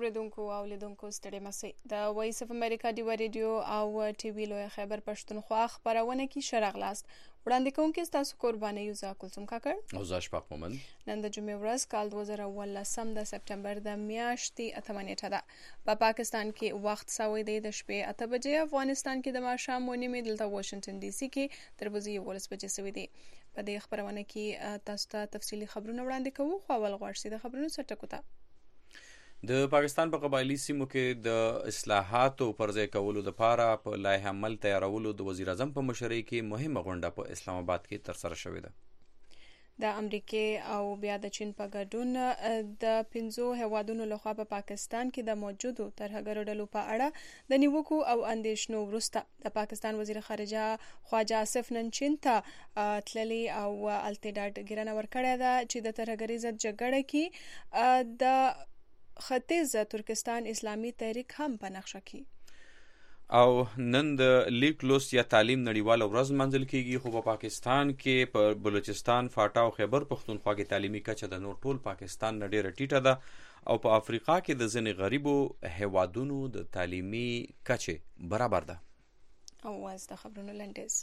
اوریدونکو او لیدونکو ستړي مسئ د وایس اف امریکا ډیوه ریډیو او ټي وی لوی خیبر پښتونخوا خبرونه کې شرغلاست وړاندې کوونکې تاسو قرباني یوزا کلثوم کاکړ او زاشفاق مومن. نن د جمعې ورځ کال 2018 د سپټمبر د میاشتې 8 نیټه ده. په پاکستان کې وخت ساوي دی د شپې 8 بجې، افغانستان کې د ماښام 9 دلته واشنگټن ډي سي کې تر بجې 11 بجې سوي دي. په دې خبرونه کې تاسو ته تفصیلی خبرونه وړاندې کوو، خو اول غواړئ د خبرونو سرټکو ته. د پاکستان په قبایلی سیمو کې د اصلاحاتو پر ځای کولو لپاره په لایحه عمل تیارولو د وزیر اعظم په مشرۍ کې مهمه غونډه په اسلام آباد کې ترسره شوې ده. د امریکای او بیا د چین په ګډون د 5 هیوادونو لخوا په پاکستان کې د موجودو ترهګرو ډلو په اړه د نیوکو او اندیشنو وروسته د پاکستان وزیر خارجه خواجه آصف نن چین ته تللی او التډاډ ګرانه ورکړه ده چې د ترهګرۍ ضد جګړه کې د ختیځ ترکستان اسلامي تحریک هم په نقشه کې. او نن د لیک لوست یا تعلیم نړیواله ورځ منځل کیږي، خو په پاکستان کې په بلوچستان، فاټا او خیبر پښتونخوا کې تعلیمي کچه د نور ټول پاکستان نه ډیره ټیټه ده او په افریقا کې د ځینې غریبو هیوادونو د تعلیمي کچه برابر ده. او واز د خبرونو لنډیز.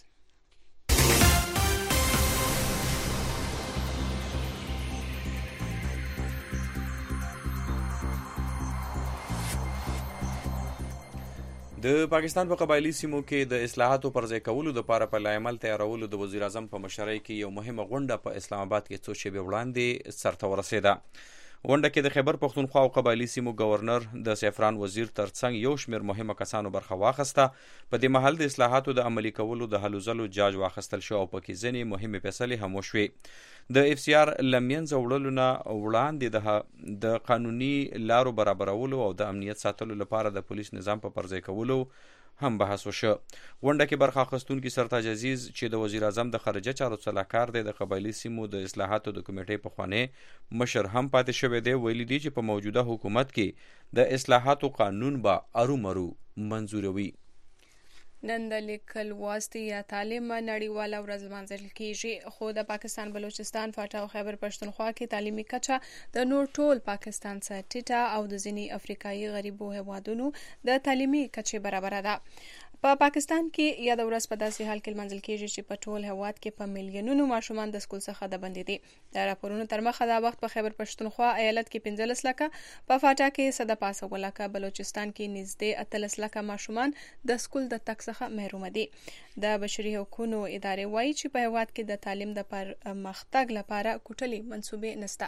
د پاکستان په قبایلی سیمو کې د اصلاحاتو پر ځای کولو لپاره په لایحه عمل تیارولو د وزیر اعظم په مشرۍ کې یو مهمه غونډه په اسلام آباد کې څو شېبې وړاندې سرته ورسېده. غونډه کې د خیبر پښتونخوا او قبایلی سیمو گورنر د سیفران وزیر ترڅنګ یو شمېر مهمه کسانو برخه واخیسته. په دې مهال د اصلاحاتو د عملي کولو د هلو ځلو جاج واخیستل شو او پکې ځینې مهمې فیصلې هم وشوې. د اف سی آر لمنځه وړلو نه وړاندې د قانوني لارو برابرولو او د امنیت ساتلو لپاره د پولیس نظام په پرځای کولو هم بحث وشو. غونډه کې برخه اخیستونکي سرتاج عزیز چې د وزیر اعظم د خارجه چارو صلاحکار دی، د قبایلی سیمو د اصلاحاتو د کمیټې پخوانی مشر هم پاتې شوی دی، ویلي دی چې په موجوده حکومت کې د اصلاحاتو قانون به ارومرو منظوروي. نن د لیکل واسطې یا تعلیم نړیواله ورځ لمانځل کیږي، خو د پاکستان، بلوچستان، فاټا او خیبر پښتونخوا کې تعلیمي کچه د نور ټول پاکستان څخه ټیټه او د ځینې افریقایي غریبو هیوادونو د تعلیمي کچې برابره ده. په پاکستان کې یاد ورځ په داسې حال کې لمانځل کیږي چې په ټول هیواد کې په میلیونونو ماشومان د سکول څخه د بندي دي. د راپورونو تر مخه دا وخت په خیبر پښتونخوا ایالت کې 15 لکه، په فاټا کې 115 لکه، بلوچستان کې نږدې 18 لکه ماشومان د سکول د تګ څخه محروم دي. د بشري حقوقو ادارې وایي چې په هیواد کې د تعلیم د پرمختګ لپاره کوټلې منصوبې نشته.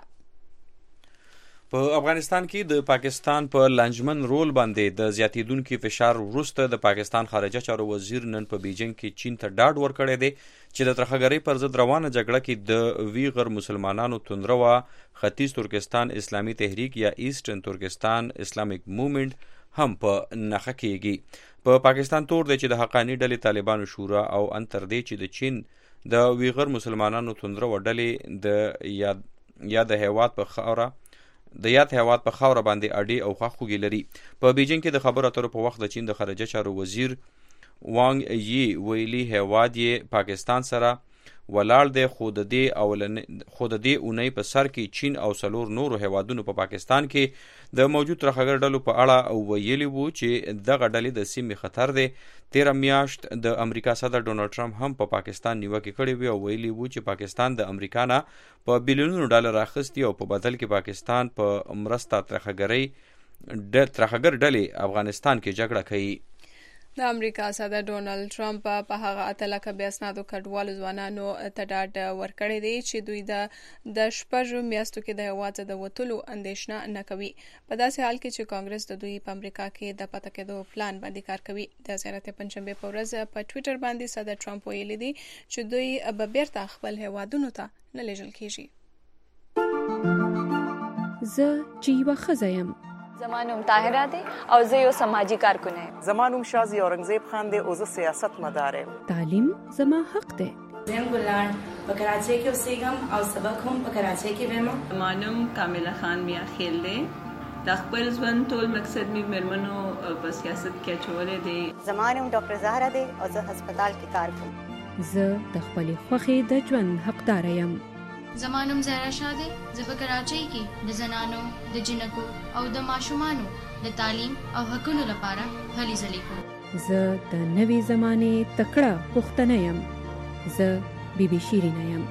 په افغانستان کې د پاکستان په لانجمن رول باندې د زیاتیدونکو فشار وروسته د پاکستان خارجه چارو وزیر نن په بیجینګ کې چین ته ډاډ ورکړی دی چې د ترهګرۍ پر ضد روانه جګړه کې د ویغر مسلمانانو توندروا ختیځ ترکستان اسلامي تحریک یا ایسټرن ترکستان اسلامیک موومنټ هم په نخښه کېږي. په پاکستان تور دی چې د حقانی ډلې طالبانو شورا او ان تر دې چې د چین د ویغر مسلمانانو توندروا ډلې یا د هیواد په خاوره باندې اډې او خواخوږي لري. په بیجینګ کې د خبرو اترو په وخت د چین د خارجه چارو وزیر وانګ یي ویلي هیواد یې پاکستان سره ولاړ دی، خو د دې اونۍ په سر کې چین او 4 نورو هیوادونو په پاکستان کې د موجود ترهګر ډلو په اړه ویلي وو چې دغه ډلې د سیمې خطر دی. 13 میاشت د امریکا صدر ډونالډ ټرمپ هم په پاکستان نیوکې کړې وې او ویلي وو چې پاکستان د امریکا نه په بلیونونو ډالر اخیستي او په بدل کې پاکستان په مرسته ترهګر ډلې افغانستان کې جګړه کوي. د امریکا صدر ډونالډ ټرمپ په هغه 8 لکه بې اسنادو کډوالو ځوانانو ته ډاډ ورکړی دی چې دوی د 6 میاشتو کې د هیواد د وتلو اندیشنه نه کوي، په داسې حال کې چې کانګرس د دوی په امریکا کې د پاتې کېدو پلان باندې کار کوي. د زیارت پنځشنبه په ورځ په ټویټر باندې صدر ټرمپ ویلي دی چې دوی به بیرته خپل هیوادونو ته نه لیږل کیږي. زه چې یوه ښځه یم، زما نوم طاهره دی او زه یو سماجی کارکن یم. زما نوم شازي اورنګزیب خان دی او زه سیاست مدار یم. تعلیم زما حق دی. زم ګلان په کراچۍ کې اوسېږم او سبق هم په کراچۍ کې وایم. زما نوم کامله خان میا خیل دی. د خپل ژوند ټول مقصد مې مېرمنو په سیاست کې اچولی دی. زما نوم ډاکټر زهره دی او زه هسپتال کې کار کوم. زه د خپلې خوښې د ژوند حقدار یم. زما نوم زهرا شاه دی. زه په کراچۍ کې د زنانو، د جنکو او د ماشومانو د تعلیم او حقوقو لپاره هلې ځلې کوم. زه د نوې زمانې تکړه پښتنه یم. زه بي بي شیرینه یم.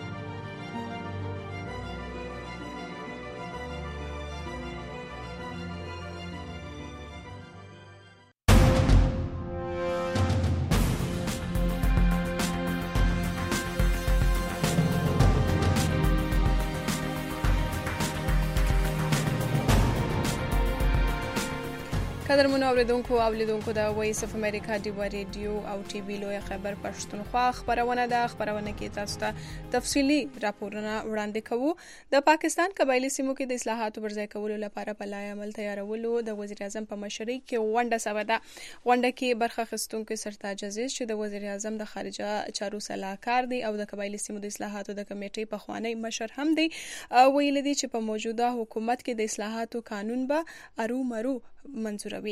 قدرمنو اوریدونکو د وایس اف امریکا ډیوا ریډیو او ټي وی لوی خبر پښتونخوا خبرونه ده. خبرونه کې تاسو ته تفصيلي راپورونه وړاندې کوو. د پاکستان قبایلی سیمو کې د اصلاحاتو برځای کولو لپاره په لای عمل تیارولو د وزیر اعظم په مشرۍ کې غونډه سوه ده. غونډه کې برخه اخیستونکو سرتاج عزیز چې د وزیر اعظم د خارجه چارو صلاحکار دی او د قبایلی سیمو د اصلاحاتو د کمیټې په خوانی مشر هم دی، ویل دي چې په موجوده حکومت کې د اصلاحاتو قانون به ارومرو منظوروي.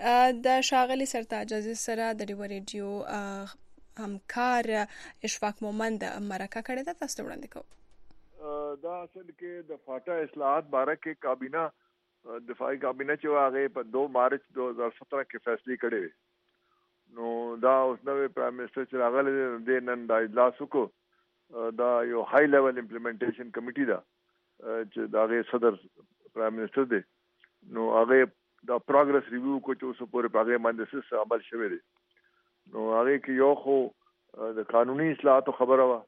د شاغلي سرتاج عزیز سره د ډیوا ریډیو همکار اشفاق مومند مرکه کړې ده. تاسو وړاندې کوم. دا اصل کې د فاټا اصلاحات باره کې کابینه دفاعي کابینه چې هغه په 2 مارچ 2017 کې فیصله کړې. نو دا اوس نوې پرایم منسٹر چې راغلی دی نن دا اجلاس وکړو. دا یو های لیول امپلیمنټیشن کمیټي ده چې دا غي صدر پرایم منسٹر دی. نو هغه دا پروګرس ریویو کو چې اوس پورې پاګه باندې څه عمل شوی دی. نو هغه کې یو خو د قانوني اصلاحاتو خبره وا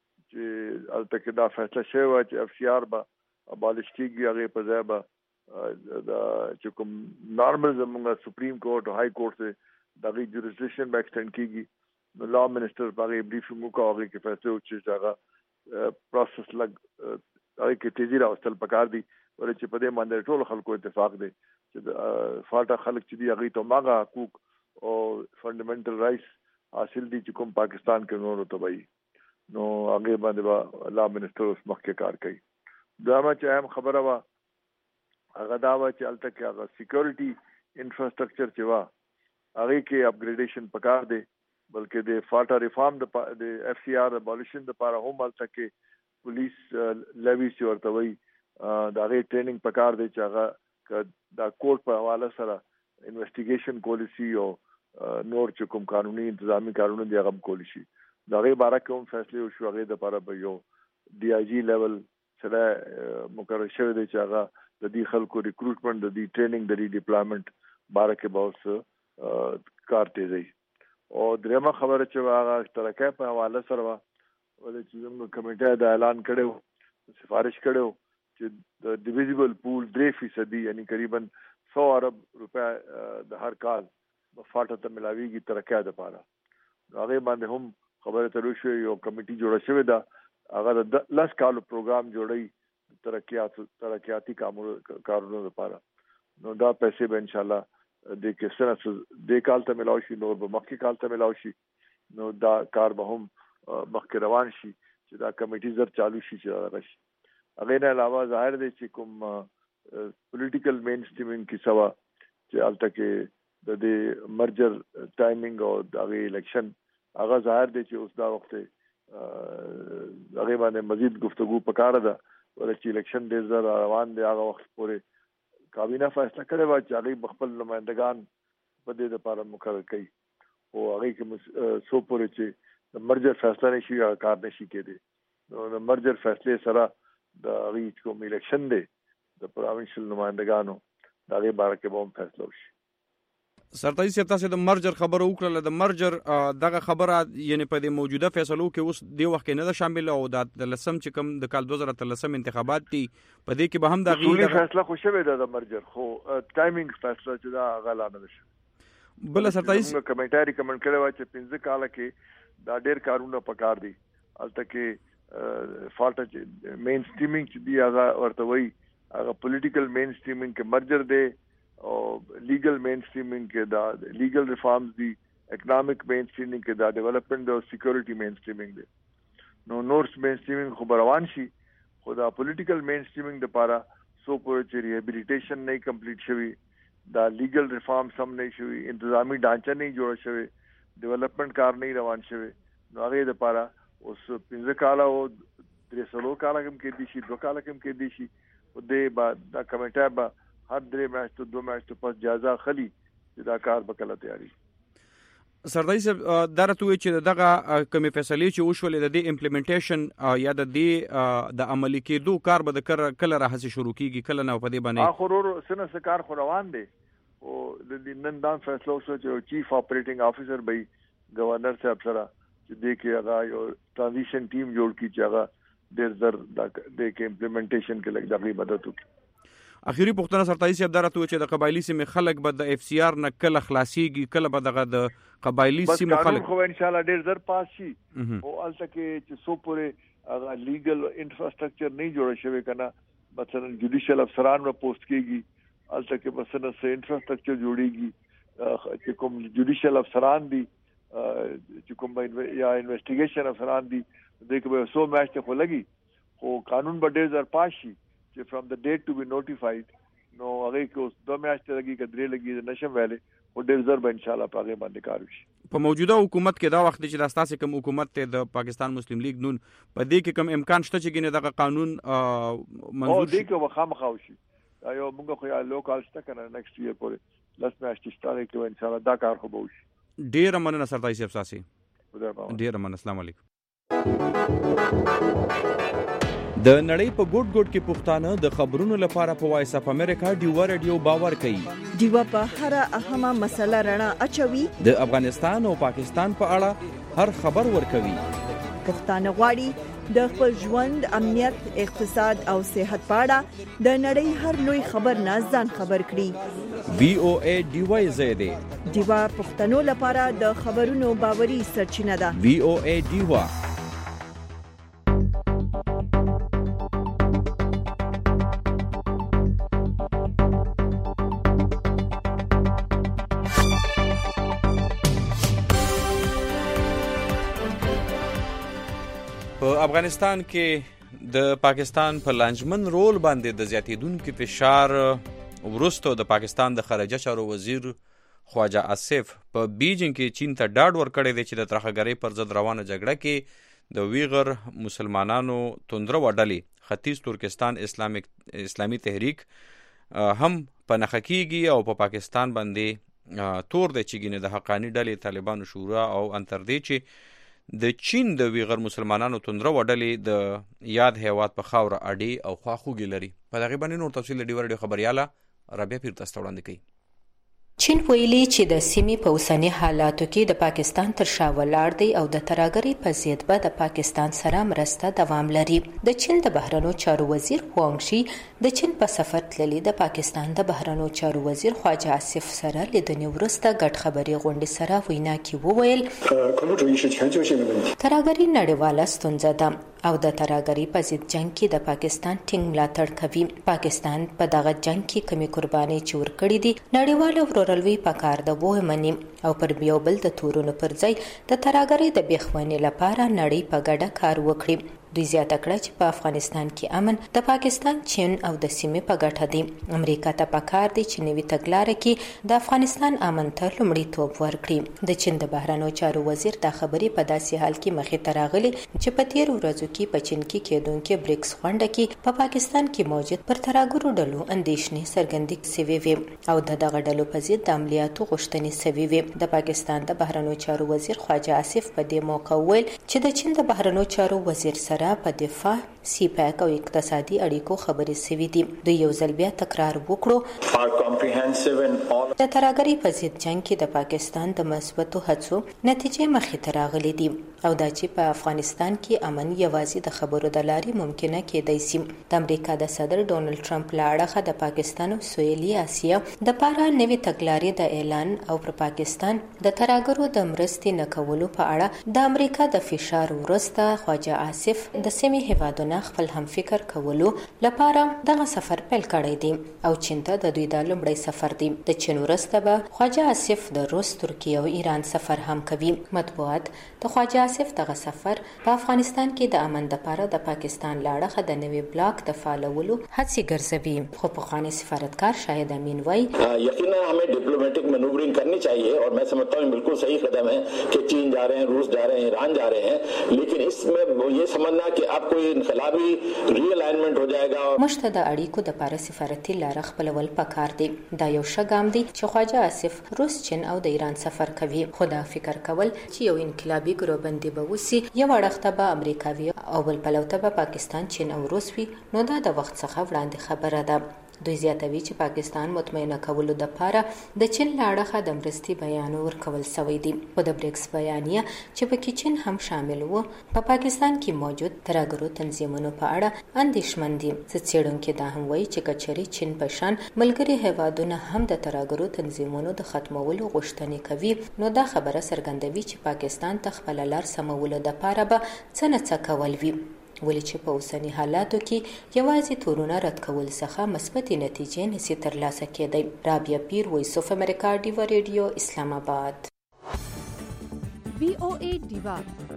چې البته دا فیصله شوی و چې اف سی آر به ابالیش کیږي. هغه په ځای به دا چې کوم نارمل زموږ سپریم کورټ او های کورټ سے دغه جوریسډکشن به ایکسټند کیږي. نو لا منسٹر باغې بریفینګ وکړ. هغه کې فیصله وکړي چې هغه پروسس هغه کې تیزی راوستل پکار دي ولې چې په دې باندې ټول خلکو اتفاق دی چې فاټا خلک چې دی هغه ته ماغه حقوق او فندامنټل رائټس حاصل دي چې کوم پاکستان کې نور تبعی. نو هغه باندې لا منسٹر اوس مخکې کار کوي. دا ما چې اهم خبره وا هغه دا وا چې الته کې هغه سکیورټي انفراستراکچر چې وا هغه کې اپګریډیشن پکار دی. بلکې د فاټا ریفارم د اف سی آر ابولیشن لپاره هم الته کې پولیس لیوی سی ورته وي دا غي ټریننګ پکار دی چې هغه دا کورټ په حواله سره انویسټیګیشن کولی او نور چې کوم قانوني انتظامی کارونه دی هغه کولی شي. دا غي باره کوم فیصله وشو هغه د لپاره به یو ډي آی جی لیول سره مقرر شوی دی چې هغه د دې خلکو ریکروټمنټ د دې ټریننګ د ری ډیپلایمنټ باره کې به کار تیزی. او درېمه خبره چې هغه ترکه په حواله سره ولې چې زموږ کمیټه د اعلان کړو سفارش کړو چې د ډیویزیبل پول 3% یعنی قریبا 100 ارب روپے د هر کال فاټا ته ملاویږي ترکه د پاره. هغه باندې هم خبره ترو شو یو کمیټي جوړه شوې ده هغه د 10 کالو پروګرام جوړي ترقیاتی کارونو لپاره. نو دا پیسې به ان شاء الله د کسره د کال ته ملاوي شي نور به مخکې کال ته ملاوي شي. نو دا کار به هم مخکې روان شي چې دا کمیټي زر چالو شي چې راغشي. هغه نه علاوه ظاهر دی چې کوم پولیټیکل مین سټریمینګ کی سوا چې الته کې د دې مرجر ټایمینګ او د الیکشن هغه ظاهر دی چې اوس دا وخت هغه باندې مزید گفتگو پکاره ده ولې چې الیکشن ډیر زر روان دی. هغه وخت پورې کابینه فیصله کړې و چې هغه خپل نمائندگان په دې لپاره مقرر کړي او هغه کې سو پورې چې مرجر فیصله نشي یا کار نشي کېدی. نو مرجر فیصله سره د ریچ کوم الیکشن دی د پروینشل نمائندگانو دا غي باره کې به هم فیصله وشي. سرتاج صاحب تاسو د مرجر خبره وکړه. د مرجر دغه خبره یعنی په دې موجوده فیصلو کې اوس دی وخت کې نه ده شامل او د لسم چې کوم د کال 2013 انتخابات دي په دې کې به هم د غي فیصله خو شوه د مرجر خو ټایمینګ فیصله چې دا غلانه ده. بل سرتاج کمیټه ریکمند کړو چې 15 کال کې دا ډیر کارونه پکار دي. البته کې فاټا چې مین سټریمینګ چې دی هغه ورته وي هغه پولیټیکل مین سټریمینګ کې مرجر دی او لیګل مین سټریمینګ کې دا لیګل ریفارمز دی اکونومیک مین سټریمینګ کې دا ډیولپمنٹ او سکیورټي مین سټریمینګ دی. نو نورس مین سټریمینګ خو روان شي خو دا پولیټیکل مین سټریمینګ لپاره سو پورې چې ریهابیلیټیشن نه کمپلیټ شوی دا لیګل ریفارمز هم نه شوی انتظامی ډانچه نه جوړ شوی ډیولپمنٹ کار نه روان شوی. نو هغه لپاره اوس 15 کاله او 3 کاله کوم کې دي شي 2 کاله کوم کې دي شي او د دا کمیټه به هر 3 میاشتو 2 میاشتو پس جایزه خلی چې دا کار به کله تیاری. سردار صاحب دا راته وایي چې دغه کومې فیصلې چې وشولې د دې امپلیمنټیشن یا د دې د عملي کېدو کار به د کله راهسې شروع کېږي کله نه په دې باندې اخرور سنه کار خو روان دی او د نن دا فیصله وشو چې چیف اپریټینګ افیسر به گورنر صاحب سره چې د کې هغه یو ترانزیشن ټیم جوړ کی چې هغه ډېر زر د کې امپلیمنټیشن کې لږ دغه مدد وکړي. اخیری پوښتنه سرتای صاحب دا راته چې د قبایلی سیمې خلک به د اف سی آر نه کله خلاصيږي کله به دغه د قبایلی سیمې خلک خو ان شاء الله ډېر زر پاس شي او الته کې چې سو پورې هغه لیګل انفراستراکچر نه جوړ شوی کنه مثلا جوډیشل افسران را پوسټ کیږي الته کې مثلا سه انفراستراکچر جوړیږي چې کوم جوډیشل افسران دي چې کوم یا انویسټیګیشن افسران دي دغه سو میاشتې خو لګي خو قانون به ډېر زر پاس شي چې from the date to be notified نو هغه کې اوس 2 میاشتې لګي کډري لګي نشم ویلې او ډېر زر به ان شاء الله په هغه باندې کار وشي. په موجوده حکومت کې دا وخت چې د اساسي کوم حکومت ته د پاکستان مسلم لیگ نون په دې کې کوم امکان شته چې ګینه دغه قانون منظور شي. او دې کې وخامخا وشي یو موږ خو یا لوکال شته کنه نیکسټ ایئر پورې لس میاشتې شته کې ان شاء الله دا کار خو به وشي. ډېر مننه سردار صاحب ساسي. ډېر مننه. السلام علیکم. د نړۍ په ګوټ ګوټ کې پښتانه د خبرونو لپاره په وایس اف امریکا ډیوا رادیو باور کوي. ډیوا په هر اهمه مسله رڼا اچوي. د افغانستان او پاکستان په اړه هر خبر ورکوي. پښتانه غواړي د خپل ژوند، امنیت، اقتصاد او صحت په اړه د نړۍ هر لوی خبر نه ځان خبر کړي. وی او ای ډیوا زیاده ډیوا پښتنو لپاره د خبرونو باوري سرچینه ده. وی او ای ډیوا. په افغانستان کې د پاکستان په لانجمن رول باندې د زیاتیدونکو فشار وروسته د پاکستان د خارجه چارو وزیر خواجه آصف په بیجینګ کې چین ته ډاډ ورکړی دی چې د ترهګرۍ پر ضد روانه جګړه کې د ویغر مسلمانانو توندرو ډلې ختیځ ترکستان اسلامي تحریک هم په نښه کېږي او په پاکستان باندې تور دی چې ګینه د حقاني ډلې طالبانو شورا او انتردې چې د چین د ویغر مسلمانانو توندرو ډلې د یاد هیواد په خاوره اډې او خواخوږي لري. په دغه باندې نور تفصیل ډیور ډیو خبرياله رابعه پیر تاسو وړاندې کوي. چین ویلي چې د سیمې په اوسنی حالاتو کې د پاکستان تر شا ولاړ دی او د ترهګرۍ په ضد به د پاکستان سره مرسته دوام لري. د چین د بهرنیو چارو وزیر وانګ شي د چین په سفر تللی د پاکستان د بهرنیو چارو وزیر خواجه آصف سره لیدنې وروسته ګډ خبري غونډې سره وینا کې وویل ترهګرۍ نړیواله ستونزه ده او د ترهګرۍ په ضد جنگ کې د پاکستان ټینګ ملاتړ کوي. پاکستان په دغه جنگ کې کمی قرباني چې ورکړي دي نړیواله ورورولوي پکار د وو منی او پر یو بل د تورونو پر ځای د ترهګرۍ د بیخوانې لپاره نړۍ په ګډه کار وکړي. دوی زیاته کړه چې په افغانستان کې امن د پاکستان، چین او د سیمې په ګټه دی. امریکا ته پکار دی چې نوې تګلارې کې د افغانستان امن ته لومړیتوب ورکړي. د چین د بهرنیو چارو وزیر دا خبرې په داسې حال کې مخې ته راغلي چې په تیر ورځو کې په چین کې کېدونکې بریکس غونډه کې په پاکستان کې موجود پر ترهګرو ډلو اندېښنې څرګندې شوې وې او د دغه ډلو په ضد د عملیاتو غوښتنې شوې وې. د پاکستان د بهرنیو چارو وزیر خواجه آصف په دې موقع وویل چې د چین د بهرنیو چارو وزیر سره په دفاع، سی پیک او اقتصادي اړیکو خبرې شوې دي. دوی یو ځل بیا تکرار وکړو د ترهګرۍ په ضد جنگ کې د پاکستان د مثبتو هڅو نتیجې مخې ته راغلي دي او دا چې په افغانستان کې امن یوازې د خبرو د لارې ممکنه کېدای شي. د امریکا د صدر ډونالډ ټرمپ له اړخه د پاکستان او سویلي اسیا د پاره نوې تګلارې د اعلان او پر پاکستان د ترهګرو د مرستې نه کولو په اړه د امریکا د فشار وروسته خواجه آصف د سیمې هیوادونو خپل هم فکر کولو لپاره دغه سفر پیل کړی دی او چین ته د دوی د لومړی سفر دی. د چین وروسته به خواجه آصف د روس، ترکیه او ایران سفر هم کوي. مطبوعات د خواجه آصف دغه سفر په افغانستان کې د امن لپاره د پاکستان لاړه د نوې بلاک د فعالولو هڅې ګرځوي. خو پخوانی سفارتکار شاهد امین وایي یقینا हमें diplomatic manoeuvring करनी चाहिए और और मैं समझता हूँ बिल्कुल सही कदम है कि चीन जा रहे हैं, रूस जा रहे हैं, ईरान जा रहे हैं, लेकिन इसमें ये समझना कि अब कोई इनकलाबी रीअलाइनमेंट हो जाएगा। مشته د اړیکو د پاره سفارتي لار خپلول پکار دی. دا یو ښه ګام دی چې خواجه آصف روس، چین او د ایران سفر کوي. خو دا فکر کول چې یو انقلابي ګروبندي به وسی، یو اړخته به امریکاوي او بل پلوته به پاکستان، چین او روس وي، نو دا د وخت څخه وړاندې خبره ده. دوی زیاتوي چې پاکستان مطمئنه کولو د پاره د چین لاړه د مرستي بیان ورکول شوی دی. خو د بریکس بیانیه چې پکې چین هم شامل وو په پاکستان کې موجود ترهګرو تنظیمونو په اړه اندېښمن دي. څېړونکي دا هم وایي چې کچري چین په شان ملګري هیوادونه هم د ترهګرو تنظیمونو د ختمولو غوښتنې کوي، نو دا خبره څرګندوي چې پاکستان ته خپل لار سمولو د پاره به څه نه څه کول وي. ولې چې په اوسني حالاتو کې یوازې تورونه رد کول څخه مثبتې نتیجې نشي ترلاسه کېدای. رابعه پیر، وایس اف امریکا، ډیوا ریډیو، اسلام آباد. VOA ډیوا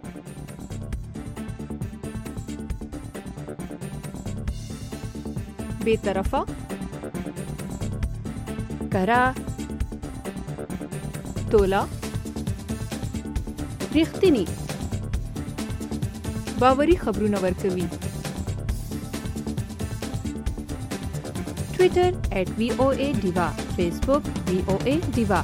بے طرفه کرا تولا رښتینی باوري خبرونه ورکوي. ټویټر @VOA Diva، فیسبوک VOA Diva.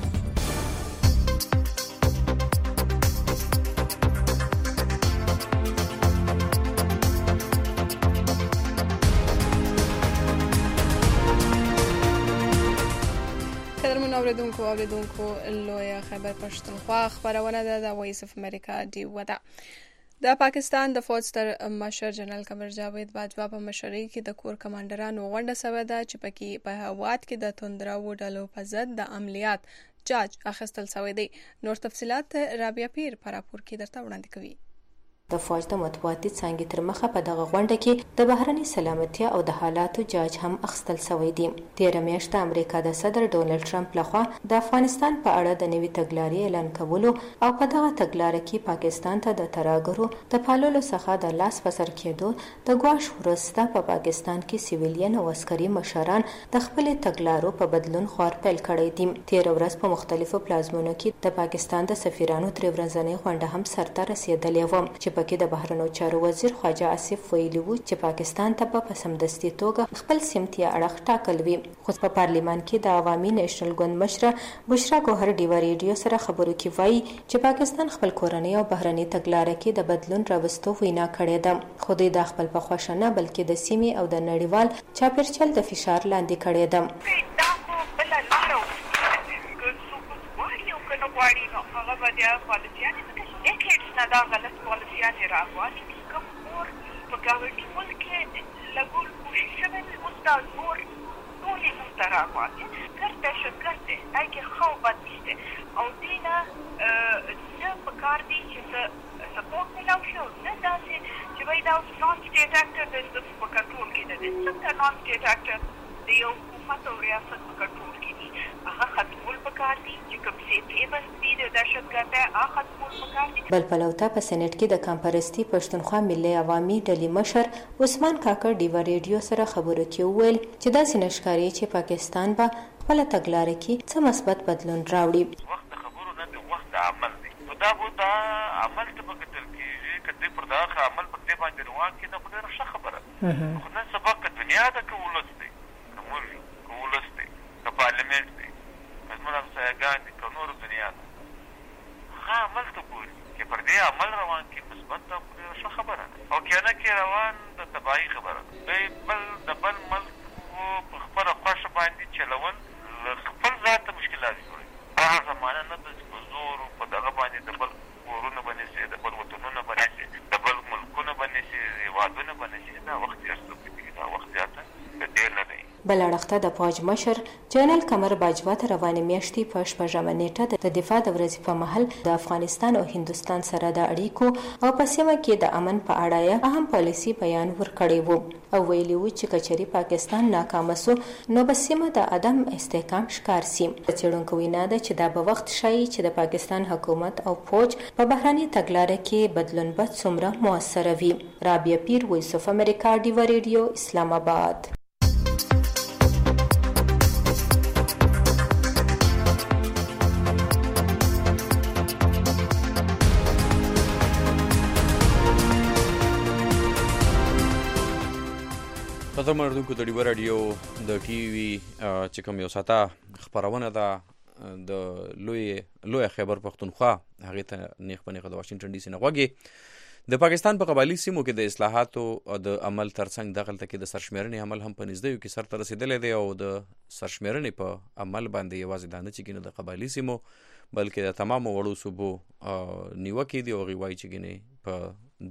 اوریدونکو لوی خیبر پښتونخوا خبرونه ده د وایس اف امریکا ډیوا ده. د پاکستان د فوج ستر مشر جنرال قمر جاوید باجوا په مشرۍ کې د کور کمانډرانو غونډه شوې ده چې پکې په هواد کې د توندرو ډلو په ضد د عملیات جاج اخیستل شوی دی. نور تفصيلات رابعه پیر په راپور کې درته وړاندې کوي. د فوج د مطبوعاتي څانګې تر مخه په دغه غونډه کې د بهرني سلامتیا او د حالاتو جاج هم اخیستل شوی دی. تېره میاشت د امریکا د صدر ډونلډ ټرمپ لخوا د افغانستان په اړه د نوي تګلارې اعلان کولو او په دغه تګلارې کې پاکستان ته د ترهګرو د پاللو څخه د لاس په سر کېدو د ګواښ وروسته په پاکستان کې سیویلین او عسکري مشران د خپلې تګلارو په بدلون خوار پیل کړی دی. تېره ورځ په مختلفو پلازمونو کې د پاکستان د سفیرانو درې ورځنۍ غونډه هم سرته رسېدلې وه چې کې د بهرنیو چارو وزیر خواجه آصف ویلي وو چې پاکستان ته په سمدستي توګه خپل سمتي اړخ ټاکل وي. خو په پارلیمان کې د عوامي نېشنل ګوند مشره بشرا ګوهر ډیوا ریډیو سره خبرو کې وایي چې پاکستان خپل کورنۍ او بهرني تګلارې کې د بدلون راوستو وینا کړې ده. خو دوی د خپل په خوښه نه بلکې د سیمې او د نړیوال چاپیریال د فشار لاندې کړې ده. دا غلط پالیسیان راغلي کوم مور په ګاونډي ملک کې لګول کوشش کوي اوس دا نور ټول یې تر راغلي ګرځي شکرته هغه خو باندې او دینا نه په کار دي چې سپورټ ملاو شو نه داسې چې وای دا نون سټیټ اکټر د په کنټرول کې ده څنګه نون سټیټ اکټر دی یو حکومت او ریاست په کنټرول کې دي هغه ختمول په کار دي چې کوم څه پیبس دي د دهشتګرد هغه ختمول په کار دي. بل پلوته په سېنات کې د کمپرستي پښتونخوا ملي عوامي ډلې مشر عثمان کاکړ ډیوا ریډیو سره خبرو کې وویل چې دا سینشکاري چې پاکستان به خپل تګلارې کې څه مثبت بدلون راوړي. وخت خبرو نه د وخت عمل دی. دا به دا عمل ته په کتل کې کله پر دا عمل په دې باندې روان کې نه خبره ښه خبره. خو نن سبا که دنیا د کولس دی کومول کولس دی د پارلیمنت دی زموږ سایګان دي نور دنیا ښه عمل ته ګوري چې پر دې عمل روان کې مثبت ښه خبره او کنه کې روان د تباہي خبره دی. بل د بل ملک په خپله خوښه باندې چلول خپل ذات ته مشکلات جوړوي. هغه زمانه نه ده چې په زور په دغه باندې د بل کورونه به نیسي د بل وطنونه به نیسي د بل ملکونه به نیسي هېوادونه به نیسي. دا وخت یې دا وخت زیاته د ډېر نه دی. بل اړخته د فوج مشر جنرال قمر باجوا ته روانې میاشتې په شپږمه نیټه د دفاع د ورځې په مهال د افغانستان او هندوستان سره د اړیکو او په سیمه کې د امن په اړه یې اهم پالیسي بیان ورکړی وو او ویلي وو چې کچري پاکستان ناکام سو نو په سیمه د عدم استحکام ښکار سي. څېړونکو وینا ده چې دا به وخت ښایي چې د پاکستان حکومت او فوج په بهرني تګلارې کې بدلون به څومره موثره وي. رابعه پیر، وایس اف امریکا، ډیوا ریډیو، اسلام آباد. خطر مردونکو د ډیوه رادیو د ټي وي چې کوم یو ساته خپرونه ده د لوی خیبر پښتونخوا هغې ته نیغ په نیغه د واشنګټن ډي سي نه غوږې د پاکستان په قبایلي سیمو کې د اصلاحاتو د عمل ترڅنګ دغلته کې د سرشمېرنې عمل هم په نږدېیو کې سرته رسېدلی دی او د سرشمېرنې په عمل باندې یوازې دا نه چې ګینه د قبایلي سیمو بلکې د تمامو وړو صوبو نیوکې دي او هغې وایي چې ګینې په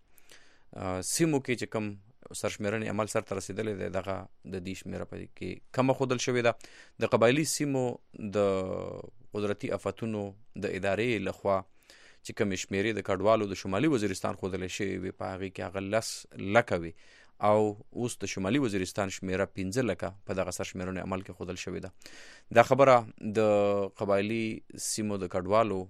دغه سیمو کې چې کوم سرشمېرنې عمل سرته رسېدلی دی دغه د دې شمېره په کې کمه ښودل شوې ده د قبایلي سیمو د قدرتي آفتونو د ادارې لخوا چې کومې شمېرې د کډوالو د شمالي وزیرستان ښودلی شوې وې په هغې کې هغه 10 لکه وې او اوس د شمالي وزیرستان شمېره 15 لکه په دغه سرشمېرنې عمل کې ښودل شوې ده دا خبره د قبایلي سیمو د کډوالو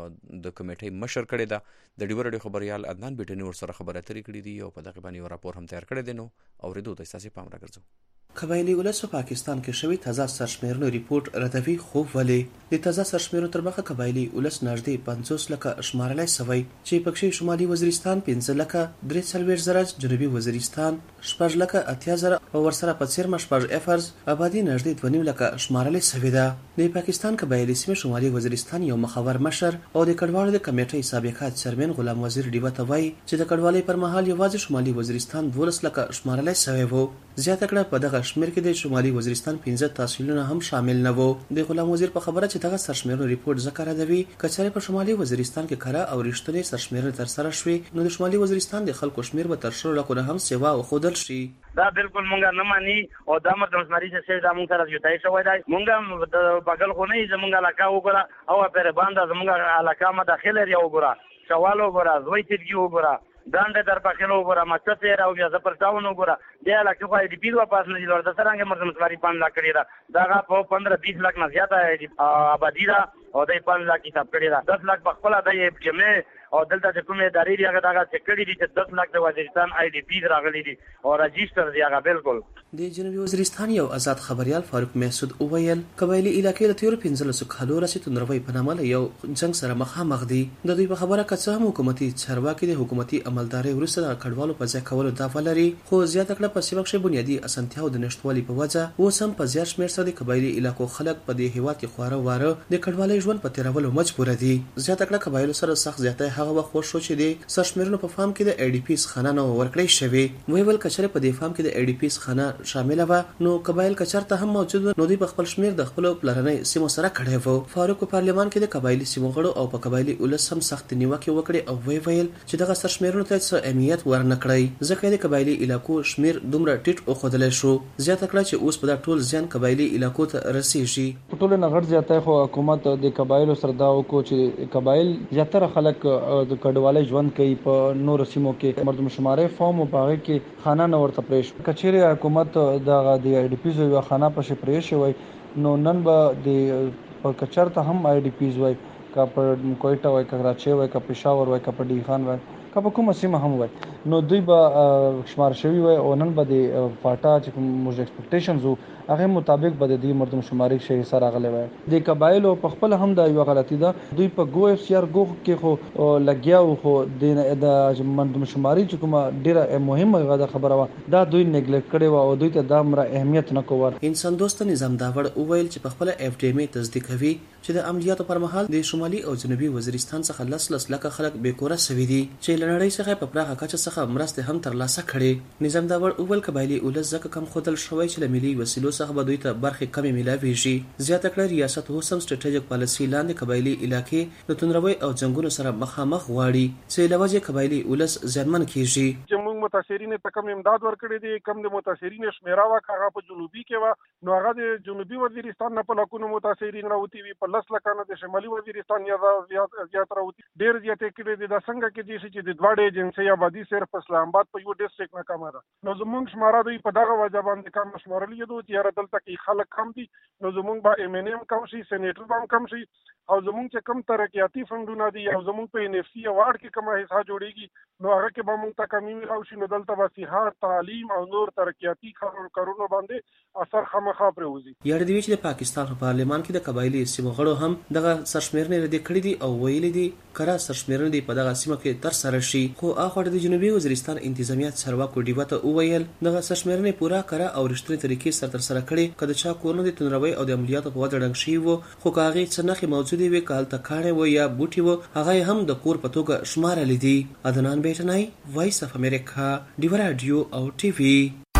د کمیټۍ مشر کړې ده د ډیوه رادیو خبریال عدنان بیټني ورسره خبرې اترې کړې دي او په دغې باندې یو راپور هم تیار کړی دی نو اورېدو ته ستاسې پام راګرځو قبایلی ولس په پاکستان کې شوی تازه سرشمېرنو ریپورت ردوي خوب ولې د تازه سرشمېرنو تر مخه قبایلی ولس نږدې 50 لکه شمارلی سوی چې پکې شمالي وزیرستان 15 لکه 43 زره جنوبي وزیرستان 6 لکه 80 زره او ورسره په څیرمه 6 افرز آبادی نږدې 2 لکه شمارلی سوی ده د پاکستان قبایلی سیمه شمالي وزیرستان یو مخور مشر او د کډوالو د کمیټې سابقه چیرمن غلام وزیر ډیوه ته وایي چې د کډوالۍ پر مهال یوازې شمالي وزیرستان 12 لکه شمارلی سوی وو زیاته کړه په دغه شمېر کې د شمالي وزیرستان 15 تحصیلونه هم شامل نه وو د غلام وزیر په خبره چې دغه سرشمېرنو ریپورت ذکر ردوي کچره په شمالي وزیرستان کې کړه او رښتونی سرشمېرنه تر سره شوې نو د شمالي وزیرستان د خلکو شمېر به تر 100 لکه هم سیوا او خودل شي دا بالکل مونږه نه مانی او دا مرته مسماري چې دا مونږ سره جوړای شوی دی مونږه د بغل خو نه زمونږه علاقه وګوره او پر باندې زمونږه علاقه ما داخله دی وګوره شوال وګوره زوی تیږي وګوره دانده در پخلو وګوره مچته راو بیا زپر تاونو وګوره د علاقه خو دی پیډ واپس نه لور د سرانګه مرته مسماري 5 لک کړی دا دا په 15-20 لک نه زیاته آبادی دا او د 5 لک حساب کړی دا 10 لک په خپل د یې او دلته چې کومه ادارې دی هغه دا چې کړي دي چې 10 لک د وزیرستان آی ډی پی راغلي دي او رجستر دی هغه بالکل د جنوبي وزیرستان یو آزاد خبريال فاروق محسود اوویل قبایلی علاقې د تیر 15 کالو رسېدو نروي په نامه یو جنگ سره مخامخ دي د دوی په خبره کڅه هم حکومتي چارواکي د حکومتي عملداري ورسره کډوالو په ځای کولو دا ولري خو زیاته کړه په سیمه کې بنیادی اسانتیاو د نشټوالي په وجه اوس هم په زیات شمېر سره د قبایلی علاقو خلک په دې هیواد کې خواره واره د کډوالۍ ژوند په تیرولو مجبور دي زیاته کړه قبایلو سره سخت زیاته هغه وخت خوشو چې د سرشمېرنو په فارم کې د ای ډی پیز خانه نو ورکړی شوی ویول کچره په دې فارم کې د ای ډی پیز خانه شامل و نو قبایل کچرته هم موجود نو دی په خپل شمېر د خپل پلرنۍ سیمو سره کړی وو فاروق په پارلمان کې د قبایلی سیمو غړو او په قبایلی ولس هم سخت نیوکه وکړي او ویل چې دغه سرشمېرنو ته څه اهمیت ورنکړي ځکه د قبایلی علاقو شمېر دومره ټیټ او خودل شو زیاته کړه چې اوس په ټول ځان قبایلی علاقو ته رسیږي ټول نه غړ زیاته خو حکومت د قبایلو سرداو کو چې قبایل زیاتره خلک د کډوالۍ ژوند کوي په نور سیمو کې مردم شمارې فارم او باغ کې خانه نه ورته پرېښ کچېره حکومت د ای ډی پیز یو خانه په پرېښ وي نو نن به د په کچرته هم ای ډی پیز وي کا په کوټه وي کراچي وي کا پېښور وي کا په ډی خان وي کا په کومه سیمه هم وي نو دوی به شمار شوی وي او نن به د فاټا چې موږ ایکسپیکټیشنز هغه مطابق به د مردم شماري شي سره غلې وي د قبایلو په خپل هم د یو غلطي ده دوی په گو اف سی آر گو کې خو لګیاو خو د مردم شماري چې کومه ډیره مهمه غوډه خبره و دا دوی نیګلیکټ کړي و او دوی ته دا مره اهمیت نه کوور انسان دوست نظام داور اوویل چې په خپل اف ډی ام تصدیق کوي چې د عملیاتو پر مهال د شمالي او جنوبي وزیرستان څخه لس لکه خلک بیکوره سوي دي چې لنړۍ څخه په پراخه کچه څخه مرسته هم ترلاسه کړي نظام داور اوویل قبایلی ولس ځکه کم خودل شوی چې د ملي وسیلو څخه به دوی ته برخه کمی ملاويږي زیاته کړه ریاست هوسم سټریټیجیک پالیسی لاندې قبایلی علاقې د تنروي او جنگونو سره مخامخ غواړي چې لوجه قبایلی ولس ځانمن کیږي چې موږ متاثرین ته کم امداد ورکړي دي کم د متاثرین شمیره واکه په جنوبي کې و نو هغه د جنوبي وزیرستان نه په لکونو متاثرین راوتی وي په لس لکانو د شمالي وزیرستان یا زیات راوتی ډیر زیات کړي دي د څنګه کې دي چې د دواړو ایجنسی آبادی صرف اسلام آباد په یو ډیسټریکټ نه کمه ده نو زموږ شماره دوی په دغه وجه باندې کم شمارلې دي چې را دلته کې خلک کم دي نو زموږ به ام ان ام کم شي سېنیټر به کم شي او زموږ چې کم ترقیاتی فندونه دي او زموږ په ان اف سی اوارډ کې کومه حصہ جوړیږي نو هغه کې به موږ ته کمی راو شي نو دلته به صحت تعلیم او نور ترقیاتي کارونو باندې اثر خامخا پرېوځي. یاد دی چې د پاکستان په پارلمان کې د قبایلی سیمو غړو هم دغه سرشمېرنې ردې کړې دي او ویلي دي کره سرشمېرنې په دغه سیمه کې تر سره شي. خو اخوا د جنوبي وزیرستان انتظامیه چارواکو ډیوه ته وویل دغه سرشمېرنې پوره کره او رښتینې طریقې سره تر سره کړي کله چې کورونه د تنروي او د عملیاتو په وجه ډنګ شي وو خو کاغې څه نخې موجودې وي که هلته کاڼې وو یا بوټي وو هغه هم د کور په توګه شمارلې دي. عدنان بیټنای، وایس اف امریکا، ډیو رادیو او ټي وي.